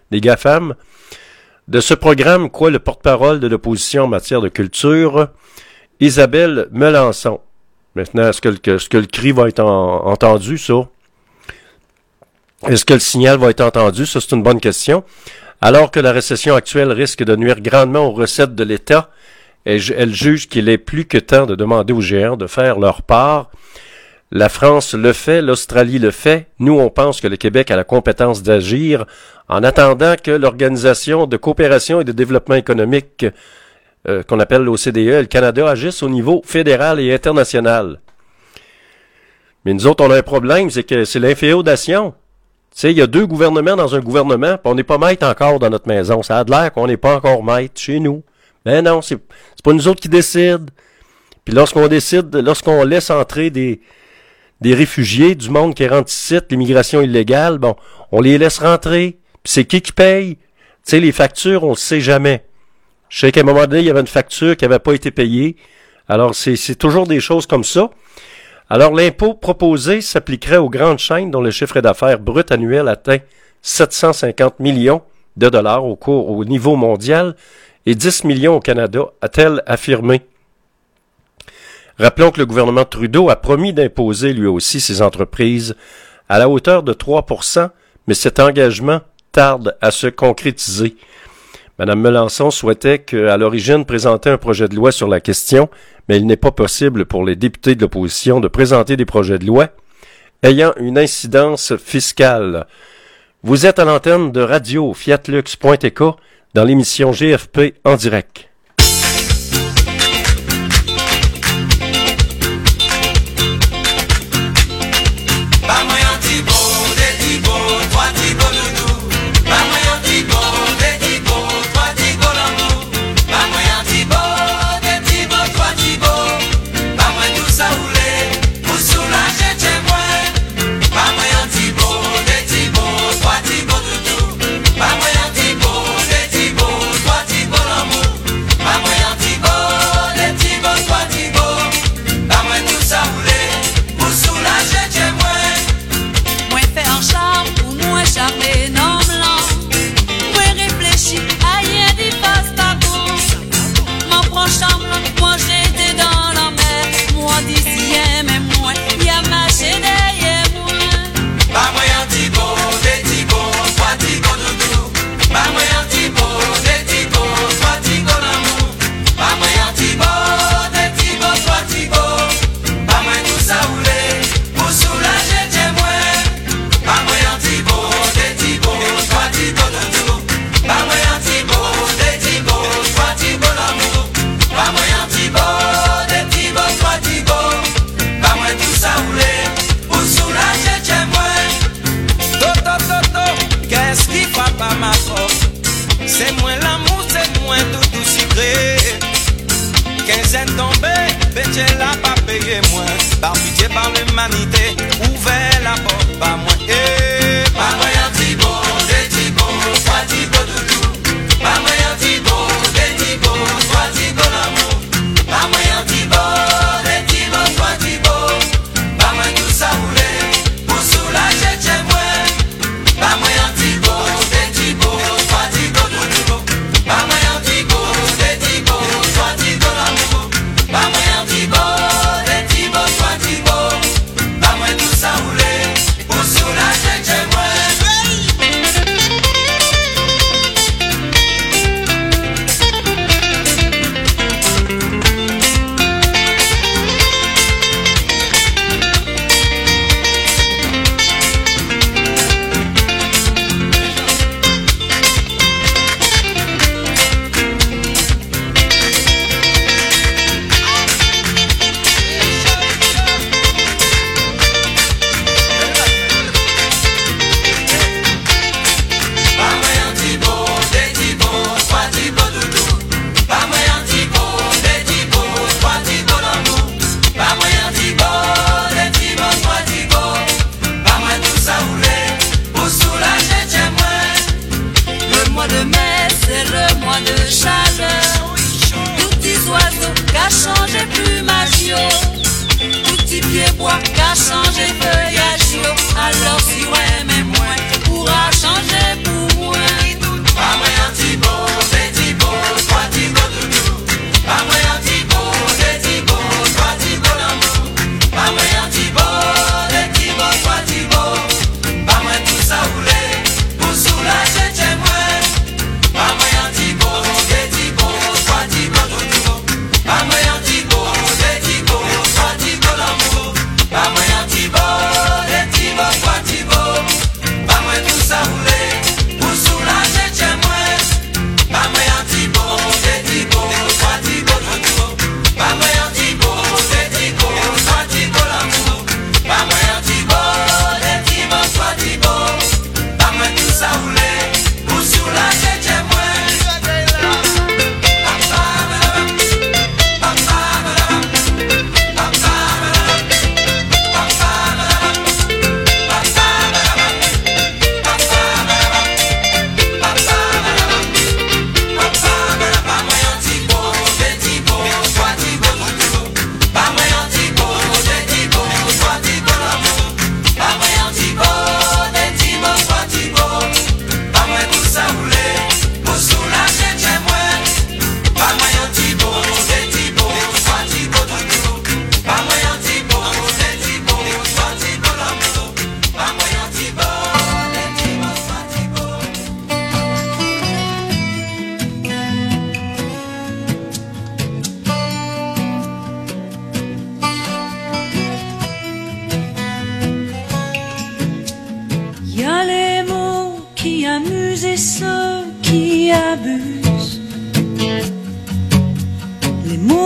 des GAFAM. De ce programme, quoi, le porte-parole de l'opposition en matière de culture, Isabelle Melançon. Maintenant, est-ce que le cri va être entendu, ça? Est-ce que le signal va être entendu? Ça, c'est une bonne question. Alors que la récession actuelle risque de nuire grandement aux recettes de l'État, elle juge qu'il est plus que temps de demander aux géants de faire leur part. La France le fait, l'Australie le fait. Nous, on pense que le Québec a la compétence d'agir en attendant que l'Organisation de coopération et de développement économique, qu'on appelle l'OCDE, le Canada, agisse au niveau fédéral et international. Mais nous autres, on a un problème, c'est que c'est l'inféodation. Tu sais, il y a 2 gouvernements dans un gouvernement, puis on n'est pas maître encore dans notre maison. Ça a de l'air qu'on n'est pas encore maître chez nous. Mais non, c'est pas nous autres qui décident. Puis lorsqu'on laisse entrer des réfugiés, du monde qui rentre ici, l'immigration illégale, bon, on les laisse rentrer. Puis c'est qui paye? Tu sais, les factures, on le sait jamais. Je sais qu'à un moment donné, il y avait une facture qui n'avait pas été payée. Alors, c'est toujours des choses comme ça. Alors, l'impôt proposé s'appliquerait aux grandes chaînes dont le chiffre d'affaires brut annuel atteint 750 millions de dollars au niveau mondial et 10 millions au Canada, a-t-elle affirmé. Rappelons que le gouvernement Trudeau a promis d'imposer lui aussi ses entreprises à la hauteur de 3%, mais cet engagement tarde à se concrétiser. Mme Melançon souhaitait qu'à l'origine présenter un projet de loi sur la question, mais il n'est pas possible pour les députés de l'opposition de présenter des projets de loi ayant une incidence fiscale. Vous êtes à l'antenne de radio fiatlux.tk dans l'émission GFP en direct. C'est moins l'amour, c'est moins tout sucré. Quinzaine tombée, Bétier l'a pas payé moins. Par pitié, par l'humanité, ouvert la porte, pas moins. Pas moyen Thibaut, des Thibaut, soit Thibaut doudou. Pas moyen Thibaut, des Thibaut, soit Thibaut l'amour. Pas moyen Thibaut, des Thibaut, soit Thibaut. Pas moyen tout ça roulé, pour soulager chez moi. Pas moyen Thibaut, des Thibaut, soit Thibaut doudou. Pas moyen Thibaut, des Thibaut, soit Thibaut l'amour. Pas moyen Thibaut, des Thibaut, soit Thibaut. Pas moyen tout ça roulé, pour soulager chez moi. Qu'a changé feuillage, alors si ouais mais moins pourra changer pour moi.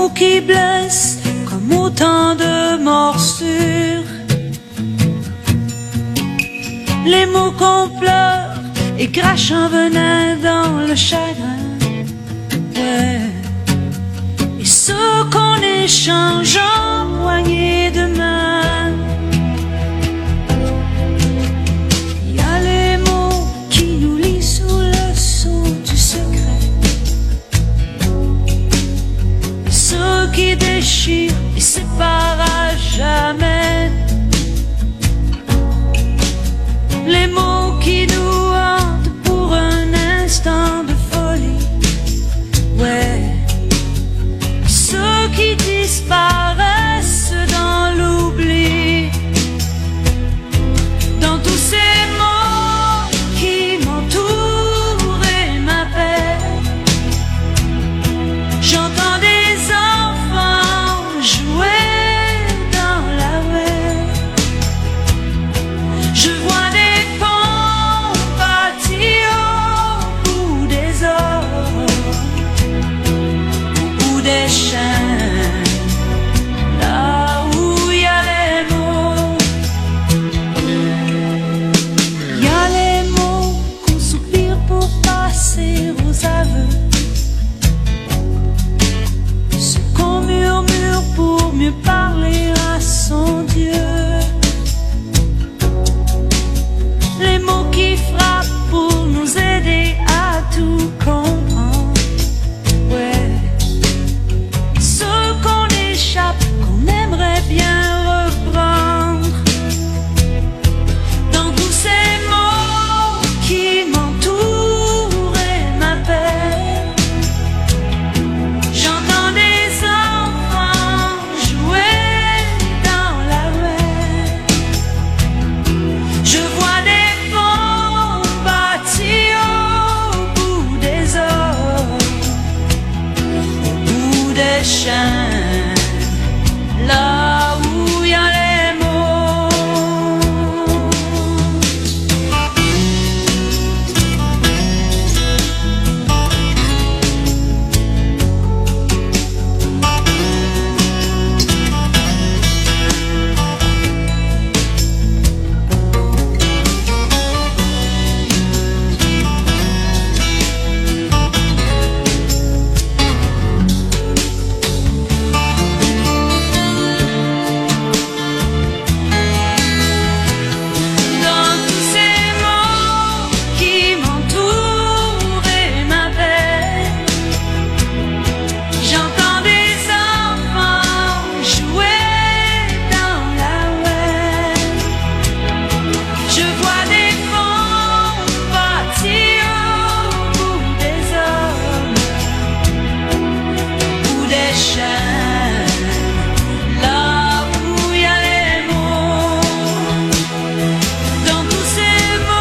mots qui blessent comme autant de morsures. Les mots qu'on pleure et crachent un venin dans le chagrin. Ouais. Et ceux qu'on échange en poignées de main. Il y a les mots qui nous lient sous le sceau du secret. Et ceux qui déchirent et séparent à jamais. Les mots qui nous hantent pour un instant de folie. Ouais. Ceux qui disparaissent dans l'oubli. Dans tous ces mots qui m'entourent et m'appellent. J'entends des enfants jouer dans la mer. Je vois des ponts bâtis au bout des ors, au bout des chaînes, là où il y a les mots. Il y a les mots qu'on soupire pour passer aux aveux, ce qu'on murmure pour mieux parler à son Dieu. Les mots qui frappent pour nous aider à tout comprendre. Ouais. Ceux qu'on échappe, qu'on aimerait bien reprendre. Dans tous ces mots qui m'entourent et m'appellent. J'entends des enfants jouer dans la mer. Je vois des ponts bâtis au bout des ors, au bout des chaînes, là où il y a les mots. Dans tous ces mots qui m'entourent et m'appellent, j'entends des enfants jouer dans la mer. Je vois des ponts bâtis au bout des hommes, au bout des chaînes, là où il y a les mots. Dans tous ces mots.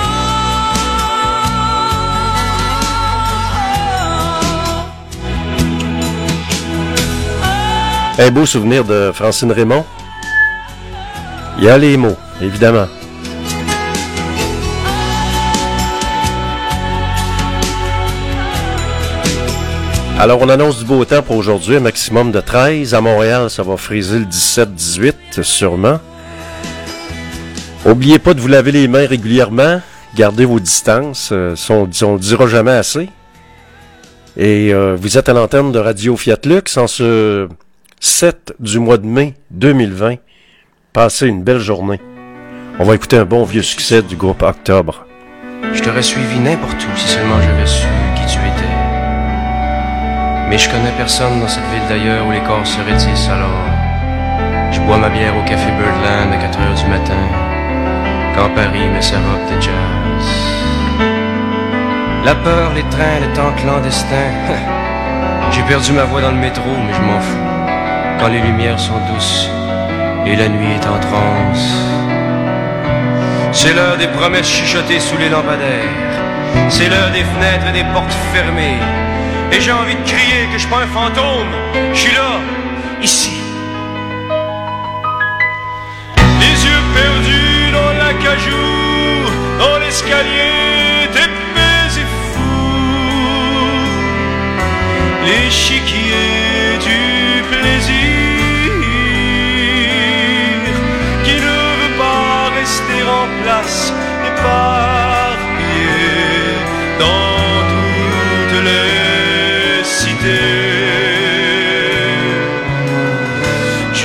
Un beau souvenir de Francine Raymond. Il y a les mots, évidemment. Alors, on annonce du beau temps pour aujourd'hui, un maximum de 13. À Montréal, ça va friser le 17-18, sûrement. Oubliez pas de vous laver les mains régulièrement. Gardez vos distances. On le dira jamais assez. Et vous êtes à l'antenne de Radio Fiat Lux en ce 7 du mois de mai 2020. Passez une belle journée. On va écouter un bon vieux succès du groupe Octobre. Je t'aurais suivi n'importe où si seulement j'avais su qui tu étais. Mais je connais personne dans cette ville d'ailleurs où les corps se raidissent alors. Je bois ma bière au café Birdland à 4h du matin, quand Paris met sa robe de jazz. La peur, les trains, le temps clandestin. J'ai perdu ma voix dans le métro, mais je m'en fous. Quand les lumières sont douces et la nuit est en transe. C'est l'heure des promesses chuchotées sous les lampadaires. C'est l'heure des fenêtres et des portes fermées. Et j'ai envie de crier que je suis pas un fantôme. Je suis là, ici. Les yeux perdus dans l'acajou, dans l'escalier d'épais et fous. L'échiquier du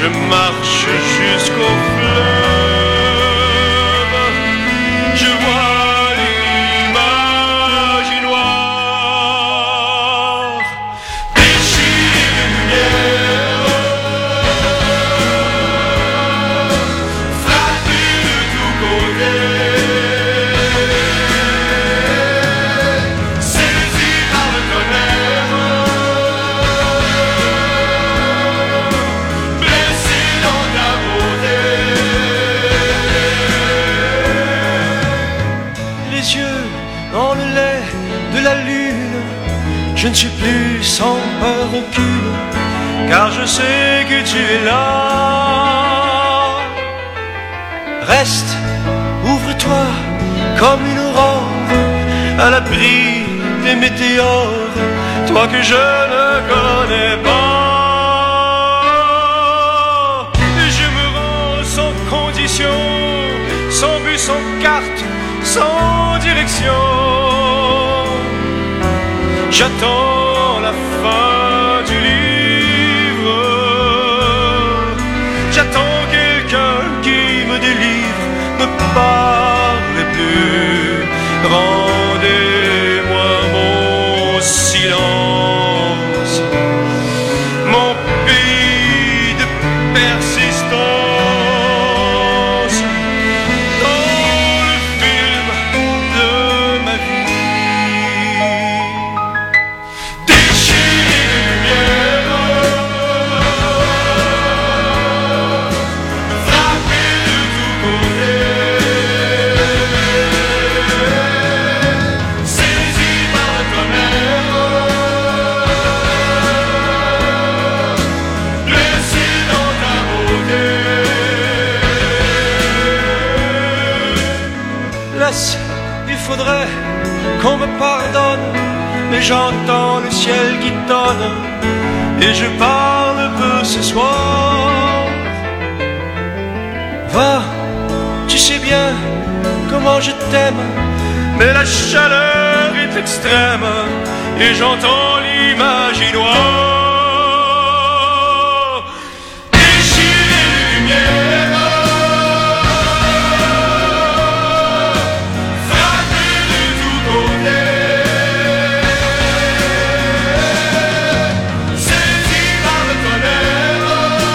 je marche jusqu'au fleuve, je vois l'imaginoire déchirer les lumières, frapper de tous côtés, saisi par le tonnerre, blessé dans ta beauté. Les yeux dans le lait de la lune, je ne suis plus sans peur aucune, car je sais que tu es là. Reste, ouvre-toi comme une aurore à l'abri des météores, toi que je ne connais pas. Je me rends sans condition, sans but, sans carte, sans direction. J'attends la fin du livre, j'attends quelqu'un qui me délivre. Ne parlez plus, rendez-moi mon silence, mon pays de persistance, dans le film de ma vie. Déchirer les lumières, frapper de tous côtés, saisi par le tonnerre, blessé dans ta beauté. Laisse, il faudrait qu'on me pardonne, mais j'entends le ciel qui tonne, et je parle peu ce soir. Va, tu sais bien comment je t'aime, mais la chaleur est extrême, et j'entends l'imaginoire déchirer les lumières, frapper de tous côtés, saisi par le tonnerre,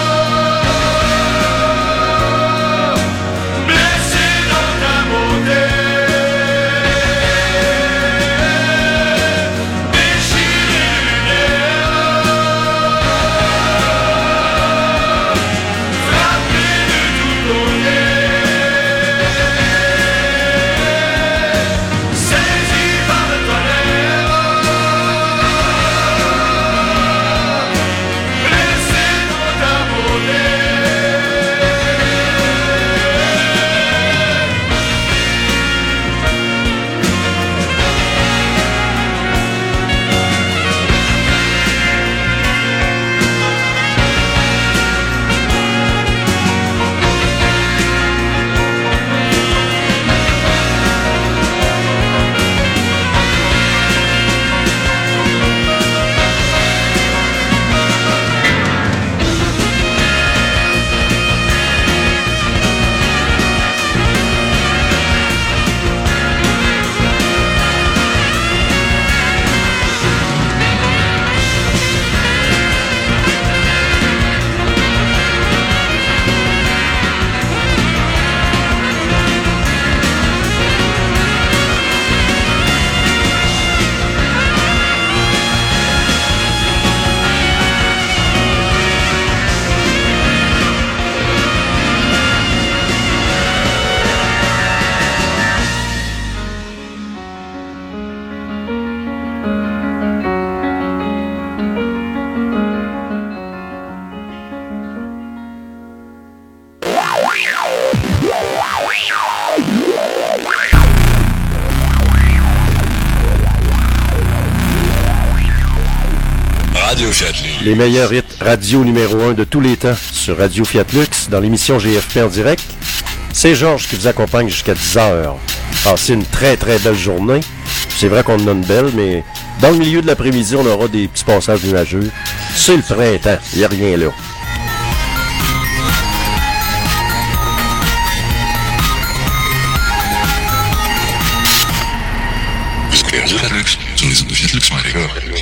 blessé dans ta beauté. Déchirer les lumières, frapper de tous côtés, saisi par le tonnerre, blessé dans ta beauté. Radio Fiat-Lux. Les meilleurs hits radio numéro 1 de tous les temps sur Radio Fiat-Lux dans l'émission GFP en direct. C'est Georges qui vous accompagne jusqu'à 10h. Passez une très très belle journée. C'est vrai qu'on en a une belle, mais dans le milieu de l'après-midi, on aura des petits passages nuageux. C'est le printemps, il n'y a rien là. Radio Deluxe sur les ondes de Fiat Lux Radio.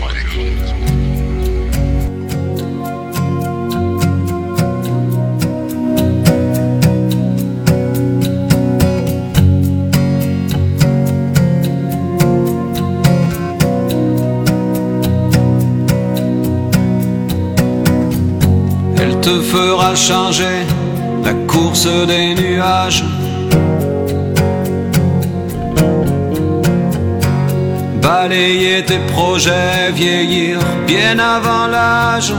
Elle te fera changer la course des nuages. Balayer tes projets, vieillir bien avant l'âge.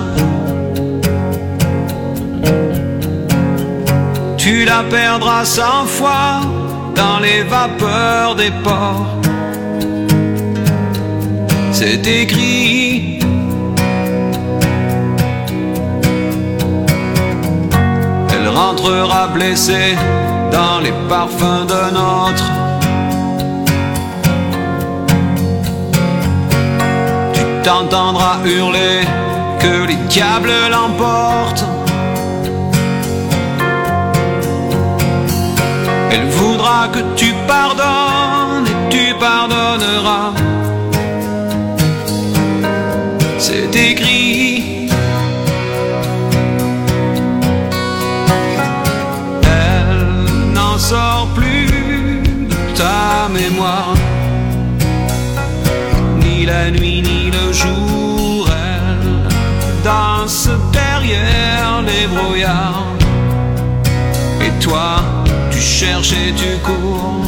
Tu la perdras 100 fois dans les vapeurs des ports. C'est écrit. Elle rentrera blessée dans les parfums d'un autre. T'entendras hurler que les diables l'emportent. Elle voudra que tu pardonnes et tu pardonneras. C'est écrit. Elle n'en sort plus de ta mémoire. Ni la nuit ni le jour, elle danse derrière les brouillards. Et toi, tu cherches et tu cours.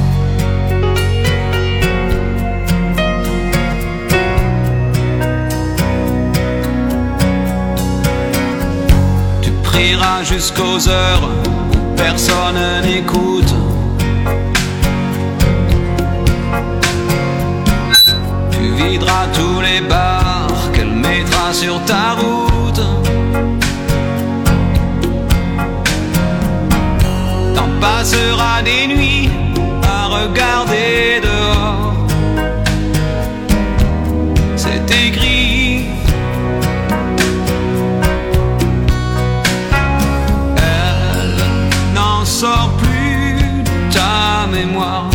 Tu prieras jusqu'aux heures où personne n'écoute. Tu videras tous les bars qu'elle mettra sur ta route. T'en passeras des nuits à regarder dehors. C'est écrit. Elle n'en sort plus de ta mémoire.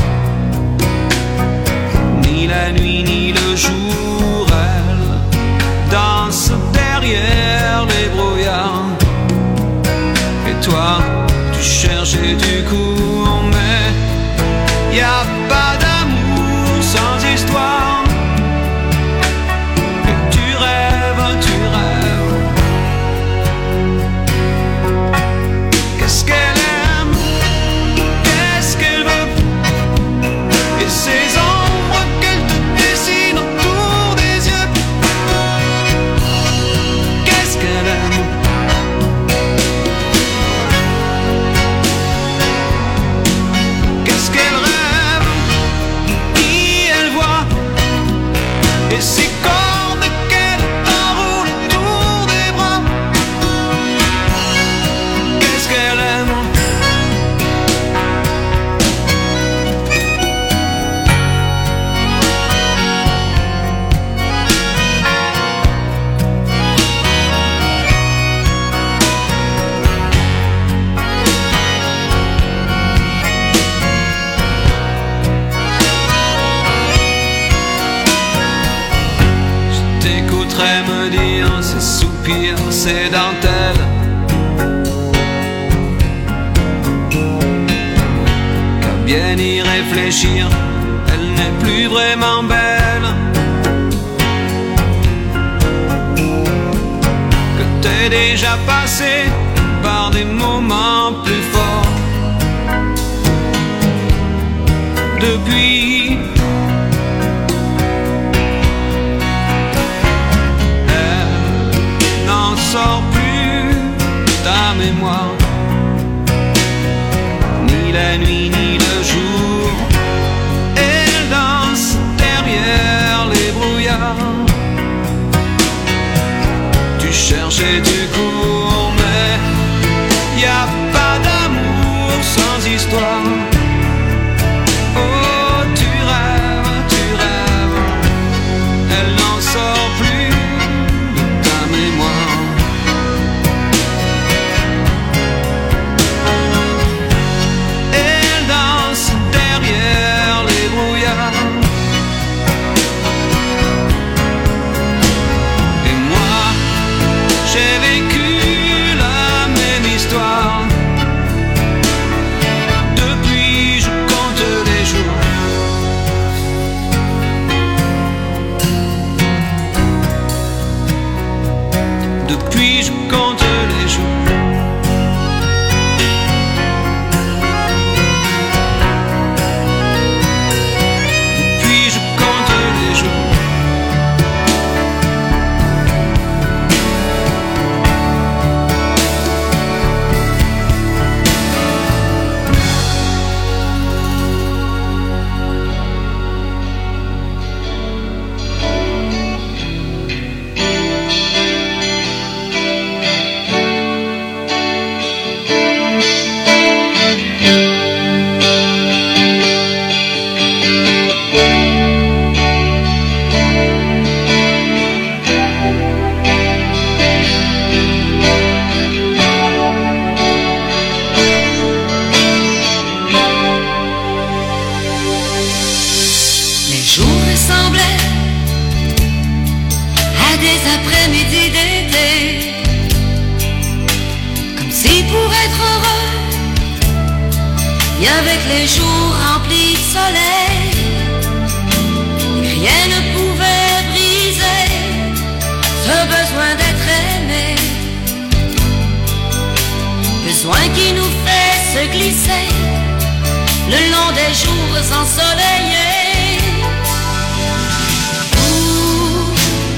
Ni la nuit ni le jour, elle danse derrière les brouillards. Et toi, tu cherches et tu cours, mais y a pas d'amour sans histoire. Et tu rêves, tu rêves. Qu'est-ce qu'elle aime, qu'est-ce qu'elle veut, et ses ombres qu'elle te dessine autour des yeux. Qu'est-ce qu'elle aime. Qu'est-ce qu'elle rêve, qui elle voit, et ses cordes qu'elle enroule autour des bras. Qu'est-ce qu'elle aime. Je t'écouterai me dire ses soupirs, ses dentelles. Qu'à bien y réfléchir, elle n'est plus vraiment belle. Que t'es déjà passé par des moments plus forts. Depuis, elle n'en sort plus de ta mémoire. Ni la nuit ni le jour, elle danse derrière les brouillards. Tu cherches et tu cours, mais y a pas d'amour sans histoire. Oh, tu rêves, elle n'en sort plus de ta mémoire. Elle Et avec les jours remplis de soleil, rien ne pouvait briser ce besoin d'être aimé, besoin qui nous fait se glisser le long des jours ensoleillés. Vous,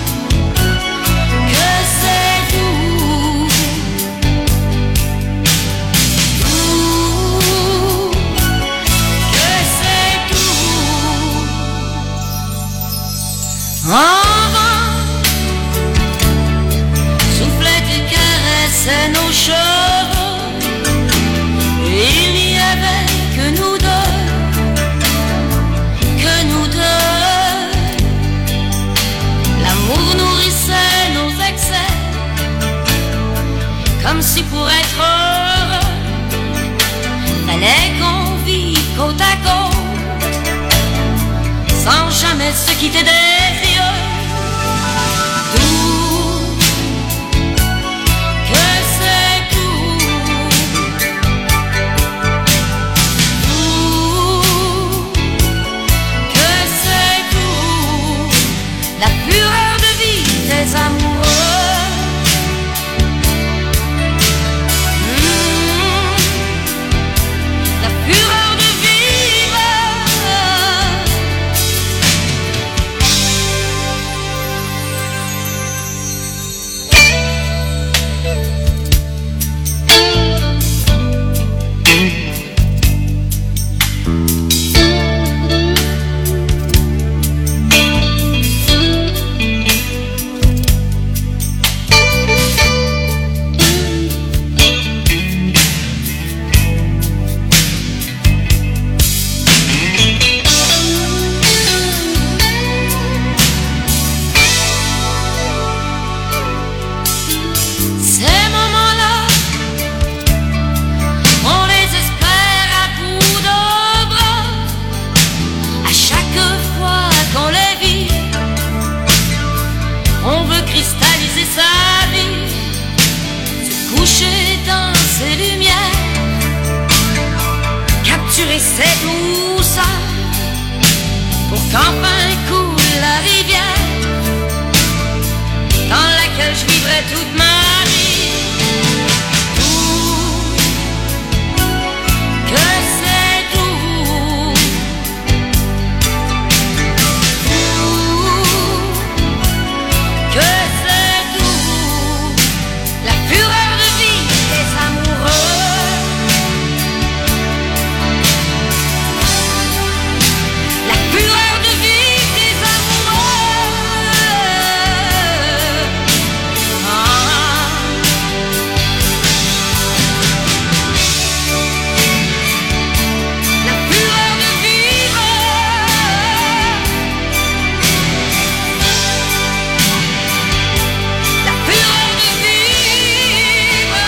que c'est vous, vous, que c'est tout. En vent, soufflait et caressait nos cheveux. Il n'y avait que nous deux, que nous deux. L'amour nourrissait nos excès, comme si pour être heureux, fallait qu'on vive côte à côte, sans jamais se quitter des yeux. Tout, que c'est la fureur de vie des amoureux. La fureur de vivre. Ces moments-là, on les espère à bout de bras. À chaque fois qu'on les vit, on veut cristalliser sa vie, se coucher dans ses lumières, capturer ses douceurs, pour qu'enfin coule la rivière dans laquelle je vivrai toute ma vie. Tout, que c'est tout, que c'est tout, la fureur de vie des amoureux, la fureur de vie des amoureux. La fureur de vivre. La fureur de vivre.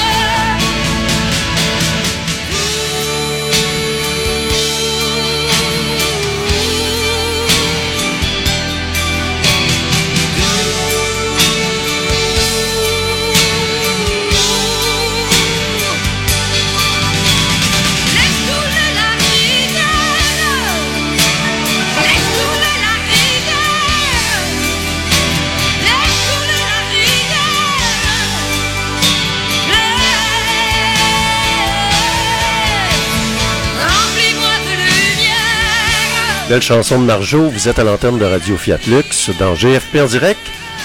Laisse couler la rivière, laisse couler la rivière, laisse couler la rivière, remplis-moi de lumière. Belle chanson de Marjo, vous êtes à l'antenne de Radio Fiat Lux dans GFP en direct.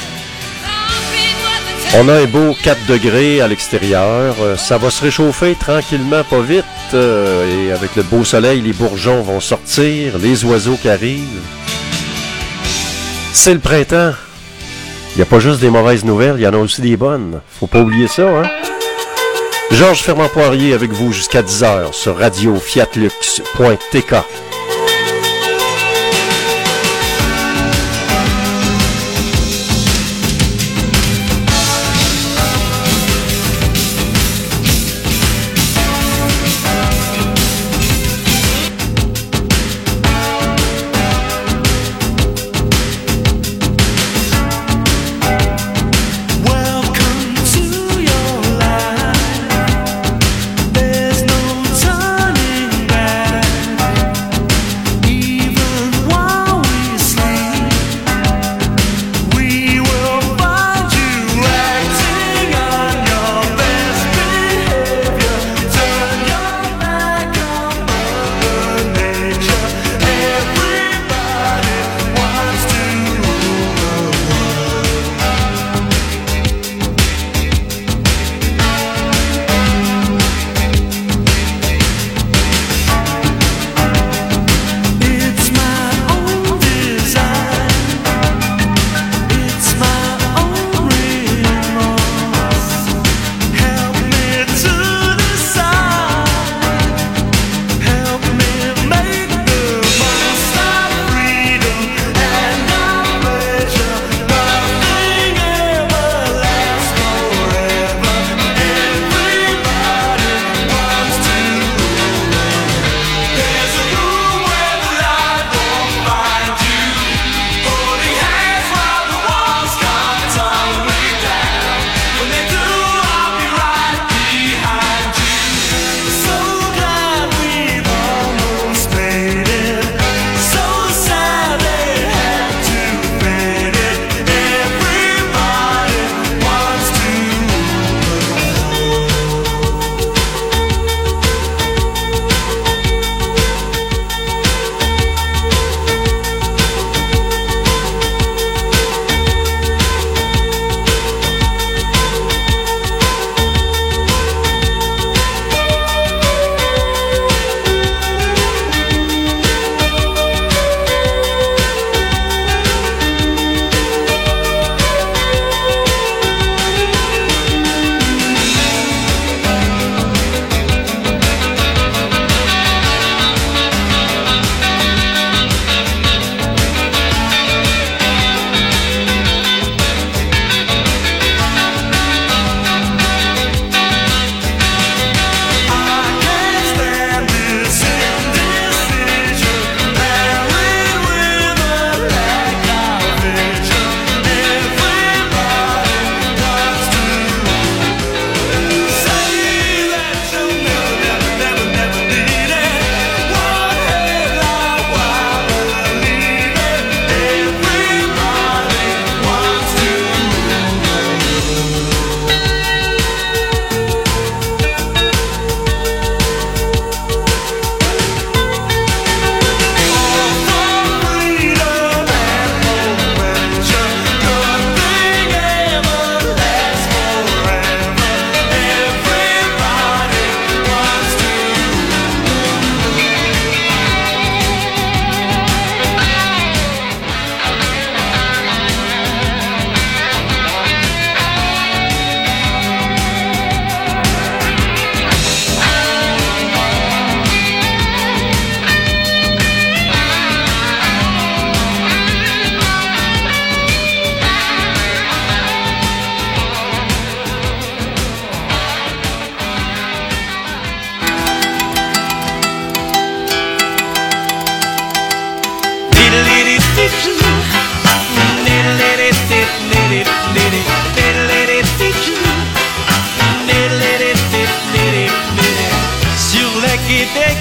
On a un beau 4 degrés à l'extérieur, ça va se réchauffer tranquillement, pas vite, et avec le beau soleil, les bourgeons vont sortir, les oiseaux qui arrivent. C'est le printemps. Il n'y a pas juste des mauvaises nouvelles, il y en a aussi des bonnes. Faut pas oublier ça, hein? Georges Fernand-Poirier avec vous jusqu'à 10h sur Radio Fiatlux.tk. There's no turning back.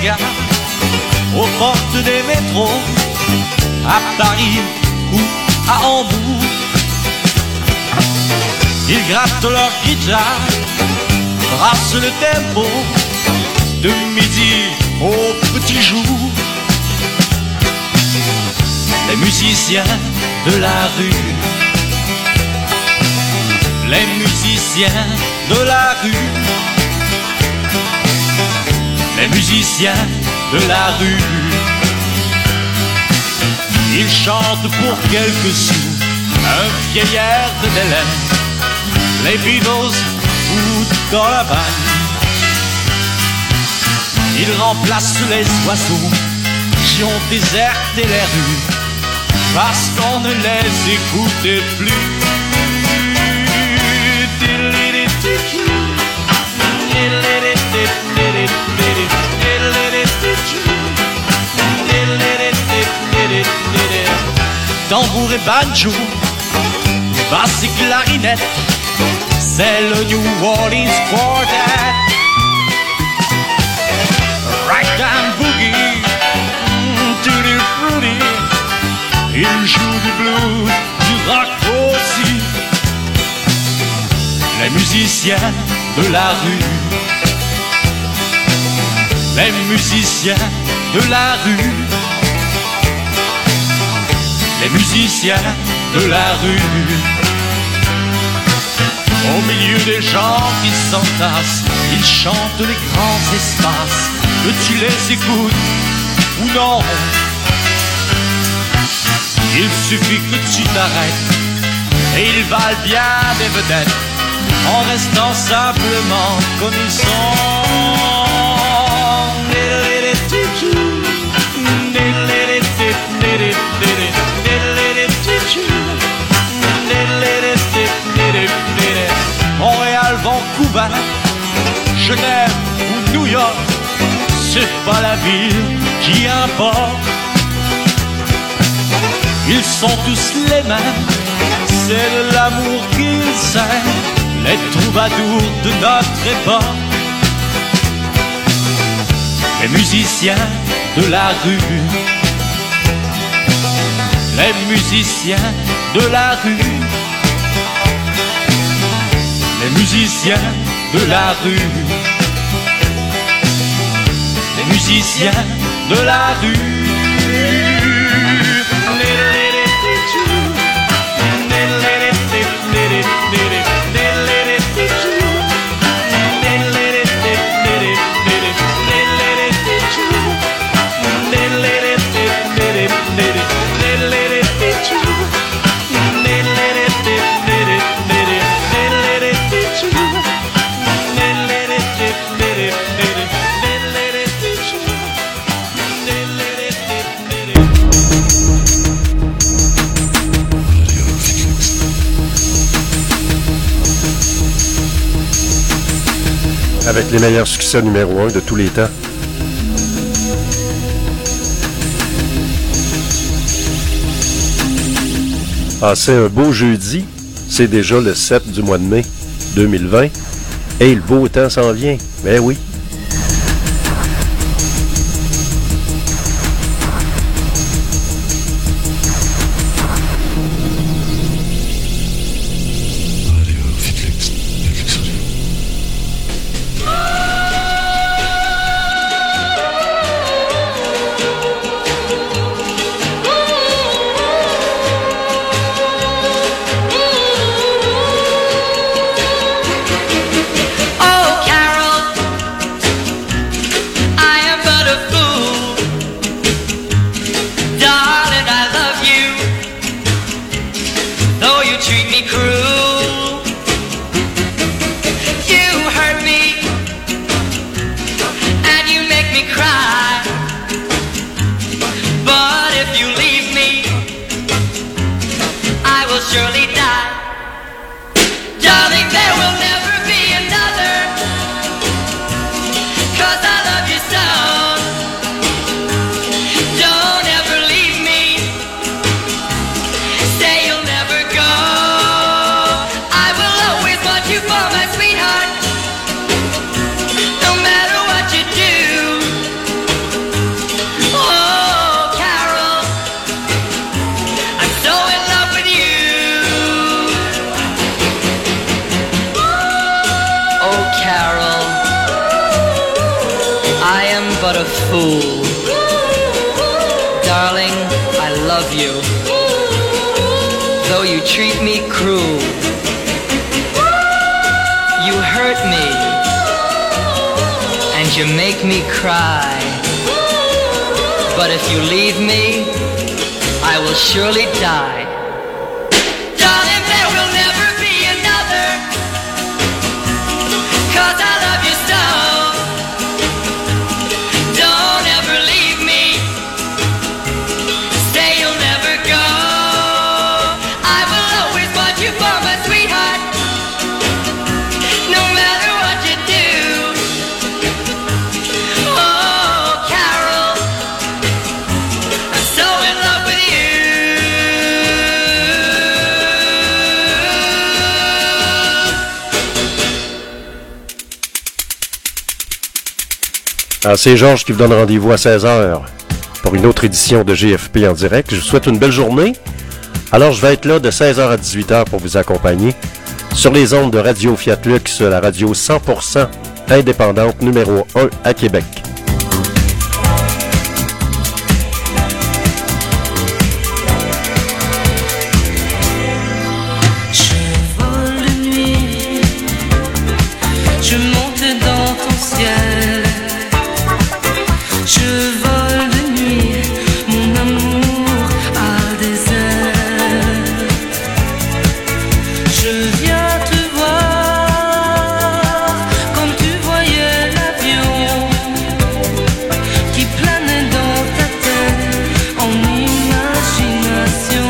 regards aux portes des métros, à Paris ou à Hambourg. Ils grattent leur guitare, brassent le tempo de midi au petit jour. Les musiciens de la rue, les musiciens de la rue, les musiciens de la rue. Ils chantent pour quelques sous un vieil air de Hélène, les Beatles ou dans la balle. Ils remplacent les oiseaux qui ont déserté les rues parce qu'on ne les écoutait plus. Tambour et banjo, basse et clarinette, c'est le New Orleans Quartet. Ragtime boogie, tutti frutti, il joue du blues, du rock aussi. Les musiciens de la rue, les musiciens de la rue, les musiciens de la rue. Au milieu des gens qui s'entassent, ils chantent les grands espaces. Que tu les écoutes ou non, il suffit que tu t'arrêtes et ils valent bien des vedettes en restant simplement comme ils sont. Montréal, Vancouver, Genève ou New York, c'est pas la ville qui importe. Ils sont tous les mêmes, c'est de l'amour qu'ils aiment, les troubadours de notre époque. Les musiciens de la rue, les musiciens de la rue, les musiciens de la rue, les musiciens de la rue. Avec les meilleurs succès numéro 1 de tous les temps. Ah, c'est un beau jeudi. C'est déjà le 7 du mois de mai 2020. Et le beau temps s'en vient. Ben oui. Oh, Carol, but a fool. Darling, I love you, though you treat me cruel. You hurt me, and you make me cry. But if you leave me, I will surely die. Darling, there will never be another, 'cause I love you so. Don't ever leave me, say you'll never go. I will always want you for my sweetheart, no matter what you do. Oh, Carol, I'm so in love with you. Alors, c'est Georges qui vous donne rendez-vous à 16h pour une autre édition de GFP en direct. Je vous souhaite une belle journée. Alors, je vais être là de 16h à 18h pour vous accompagner sur les ondes de Radio Fiat Lux, la radio 100% indépendante numéro 1 à Québec. Je vole de nuit, je monte dans ton ciel. Je vole de nuit, mon amour a des ailes. Je viens te voir comme tu voyais l'avion qui planait dans ta tête en imagination.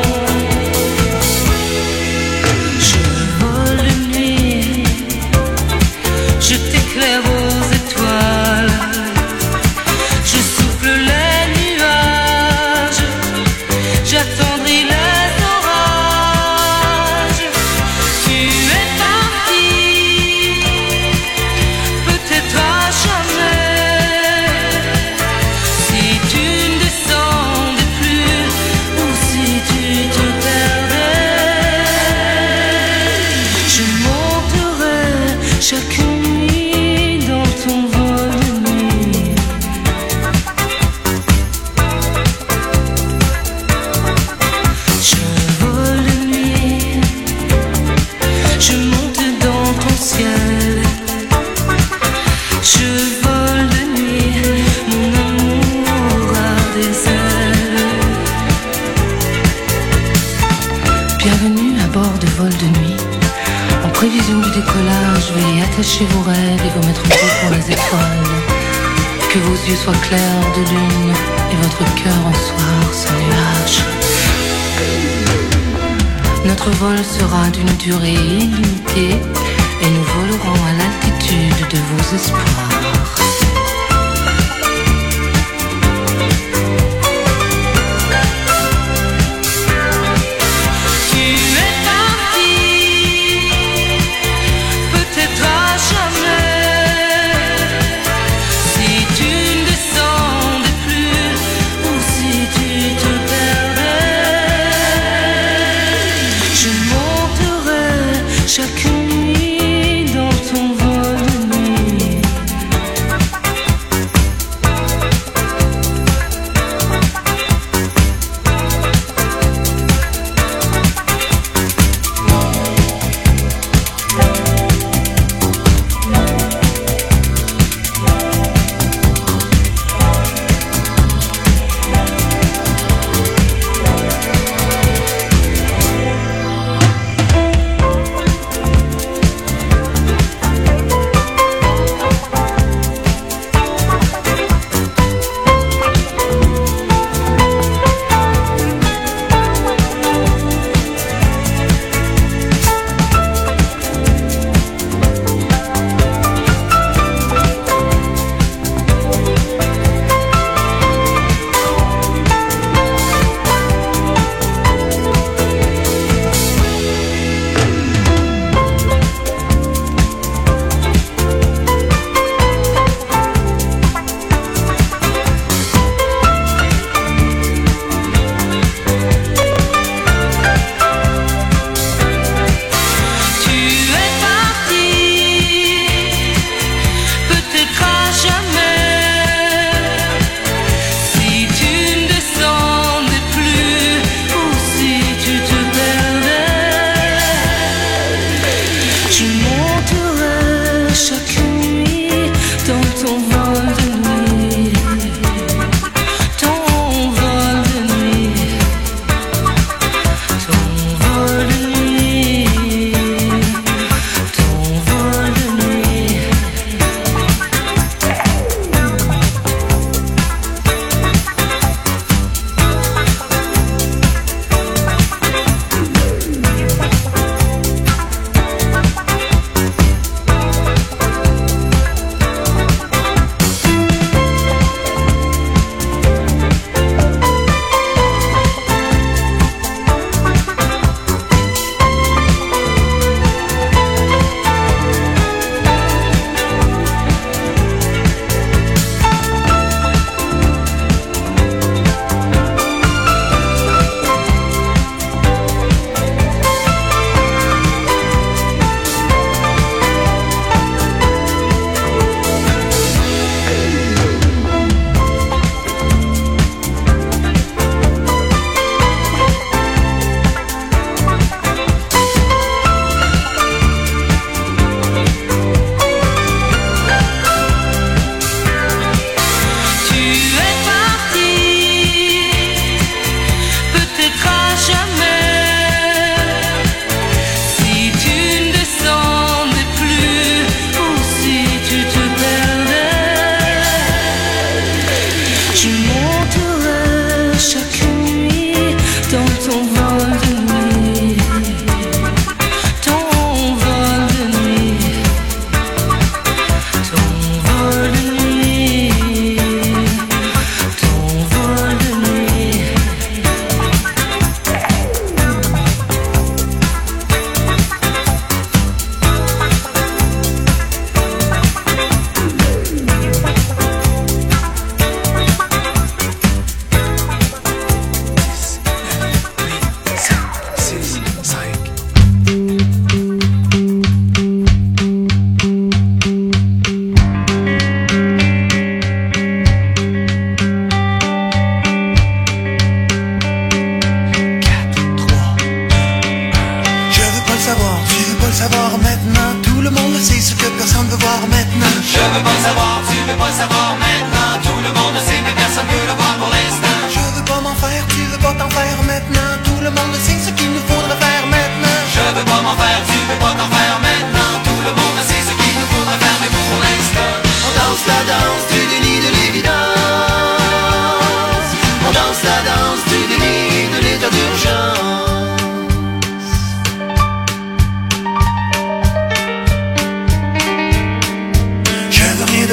Je vole de nuit, je t'éclaire aux étoiles. Je souffle les nuages, j'attendrai les orages. Tu es parti, peut-être à jamais. Si tu ne descendais plus ou si tu te perdais, je monterai chaque nuit dans ton vol de nuit. Je vole de nuit, je monte dans ton ciel. Je vole de nuit, mon amour a des ailes. Bienvenue à bord de vol de nuit. En prévision du décollage, veuillez attacher vos rêves et vous mettre en route pour les étoiles. Que vos yeux soient clairs de lune et votre cœur en soir sans nuage. Notre vol sera d'une durée illimitée et nous volerons à l'altitude de vos espoirs. Tu es parti, peut-être à jamais. Si tu ne descendais plus ou si tu te perdais, je monterai chaque nuit dans ton vol de nuit.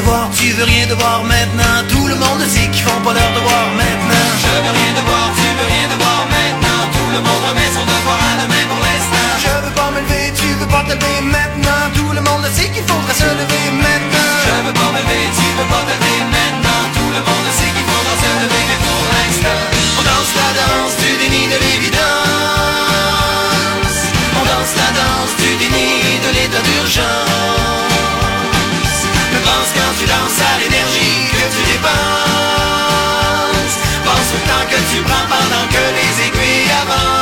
devoir, tu veux rien devoir maintenant. Tout le monde sait qu'ils font pas leur devoir maintenant. Je veux rien devoir, tu veux rien devoir maintenant. Tout le monde remet son devoir à demain pour l'instant. Je veux pas me lever, tu veux pas te lever maintenant. Tout le monde sait qu'il faudra se lever maintenant. Je veux pas me lever, tu veux pas te lever maintenant. Tout le monde sait qu'il faudra se lever, mais pour l'instant on danse la danse du déni de l'évidence. On danse la danse du déni de l'état d'urgence. Ne pense quand tu danses à l'énergie que tu dépenses. Pense au temps que tu prends pendant que les aiguilles avancent.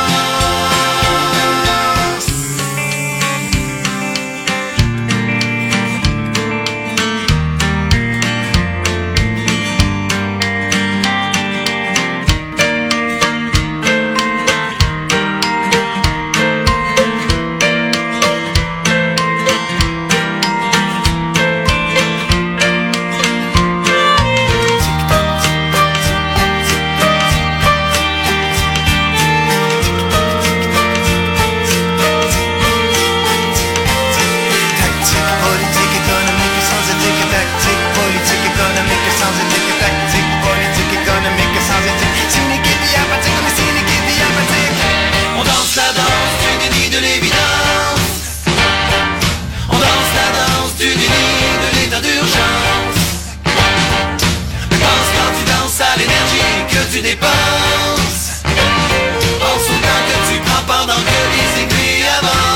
Tu dépenses. Pense au temps que tu prends pendant que les aiguilles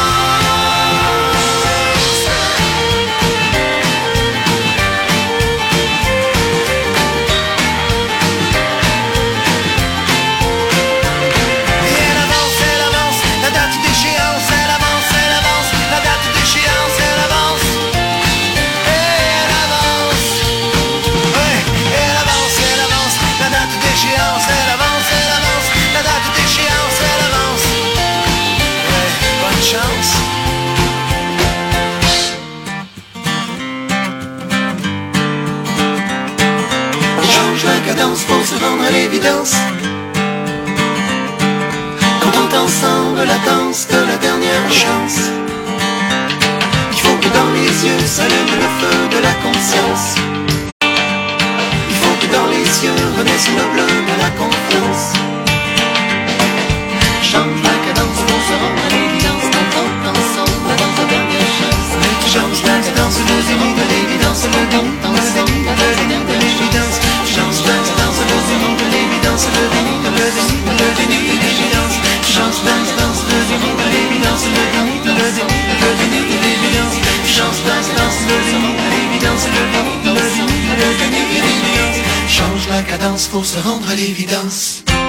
avancent. Et elle avance, la date d'échéance. Elle avance, la date d'échéance. Elle avance, elle avance. Ouais, elle avance, la date d'échéance. Elle avance, la date d'échéance. Elle avance. Ouais, bonne chance. Change la cadence pour se rendre à l'évidence. Quand on ensemble la danse de la dernière chance. Il faut que dans les yeux s'allume le feu de la conscience. Il faut que dans les yeux renaisse le bleu de la confiance. Change la cadence pour se rendre à l'évidence. Quand on ensemble la danse de la dernière chance. Change la cadence, le déni de l'évidence. Le déni de l'évidence. Change la cadence, le déni de l'évidence. Le déni de l'évidence. Change la cadence, le déni de l'évidence. Le déni de l'évidence. Change la cadence, le déni de l'évidence. Le déni de l'évidence. Change la cadence pour se rendre à l'évidence.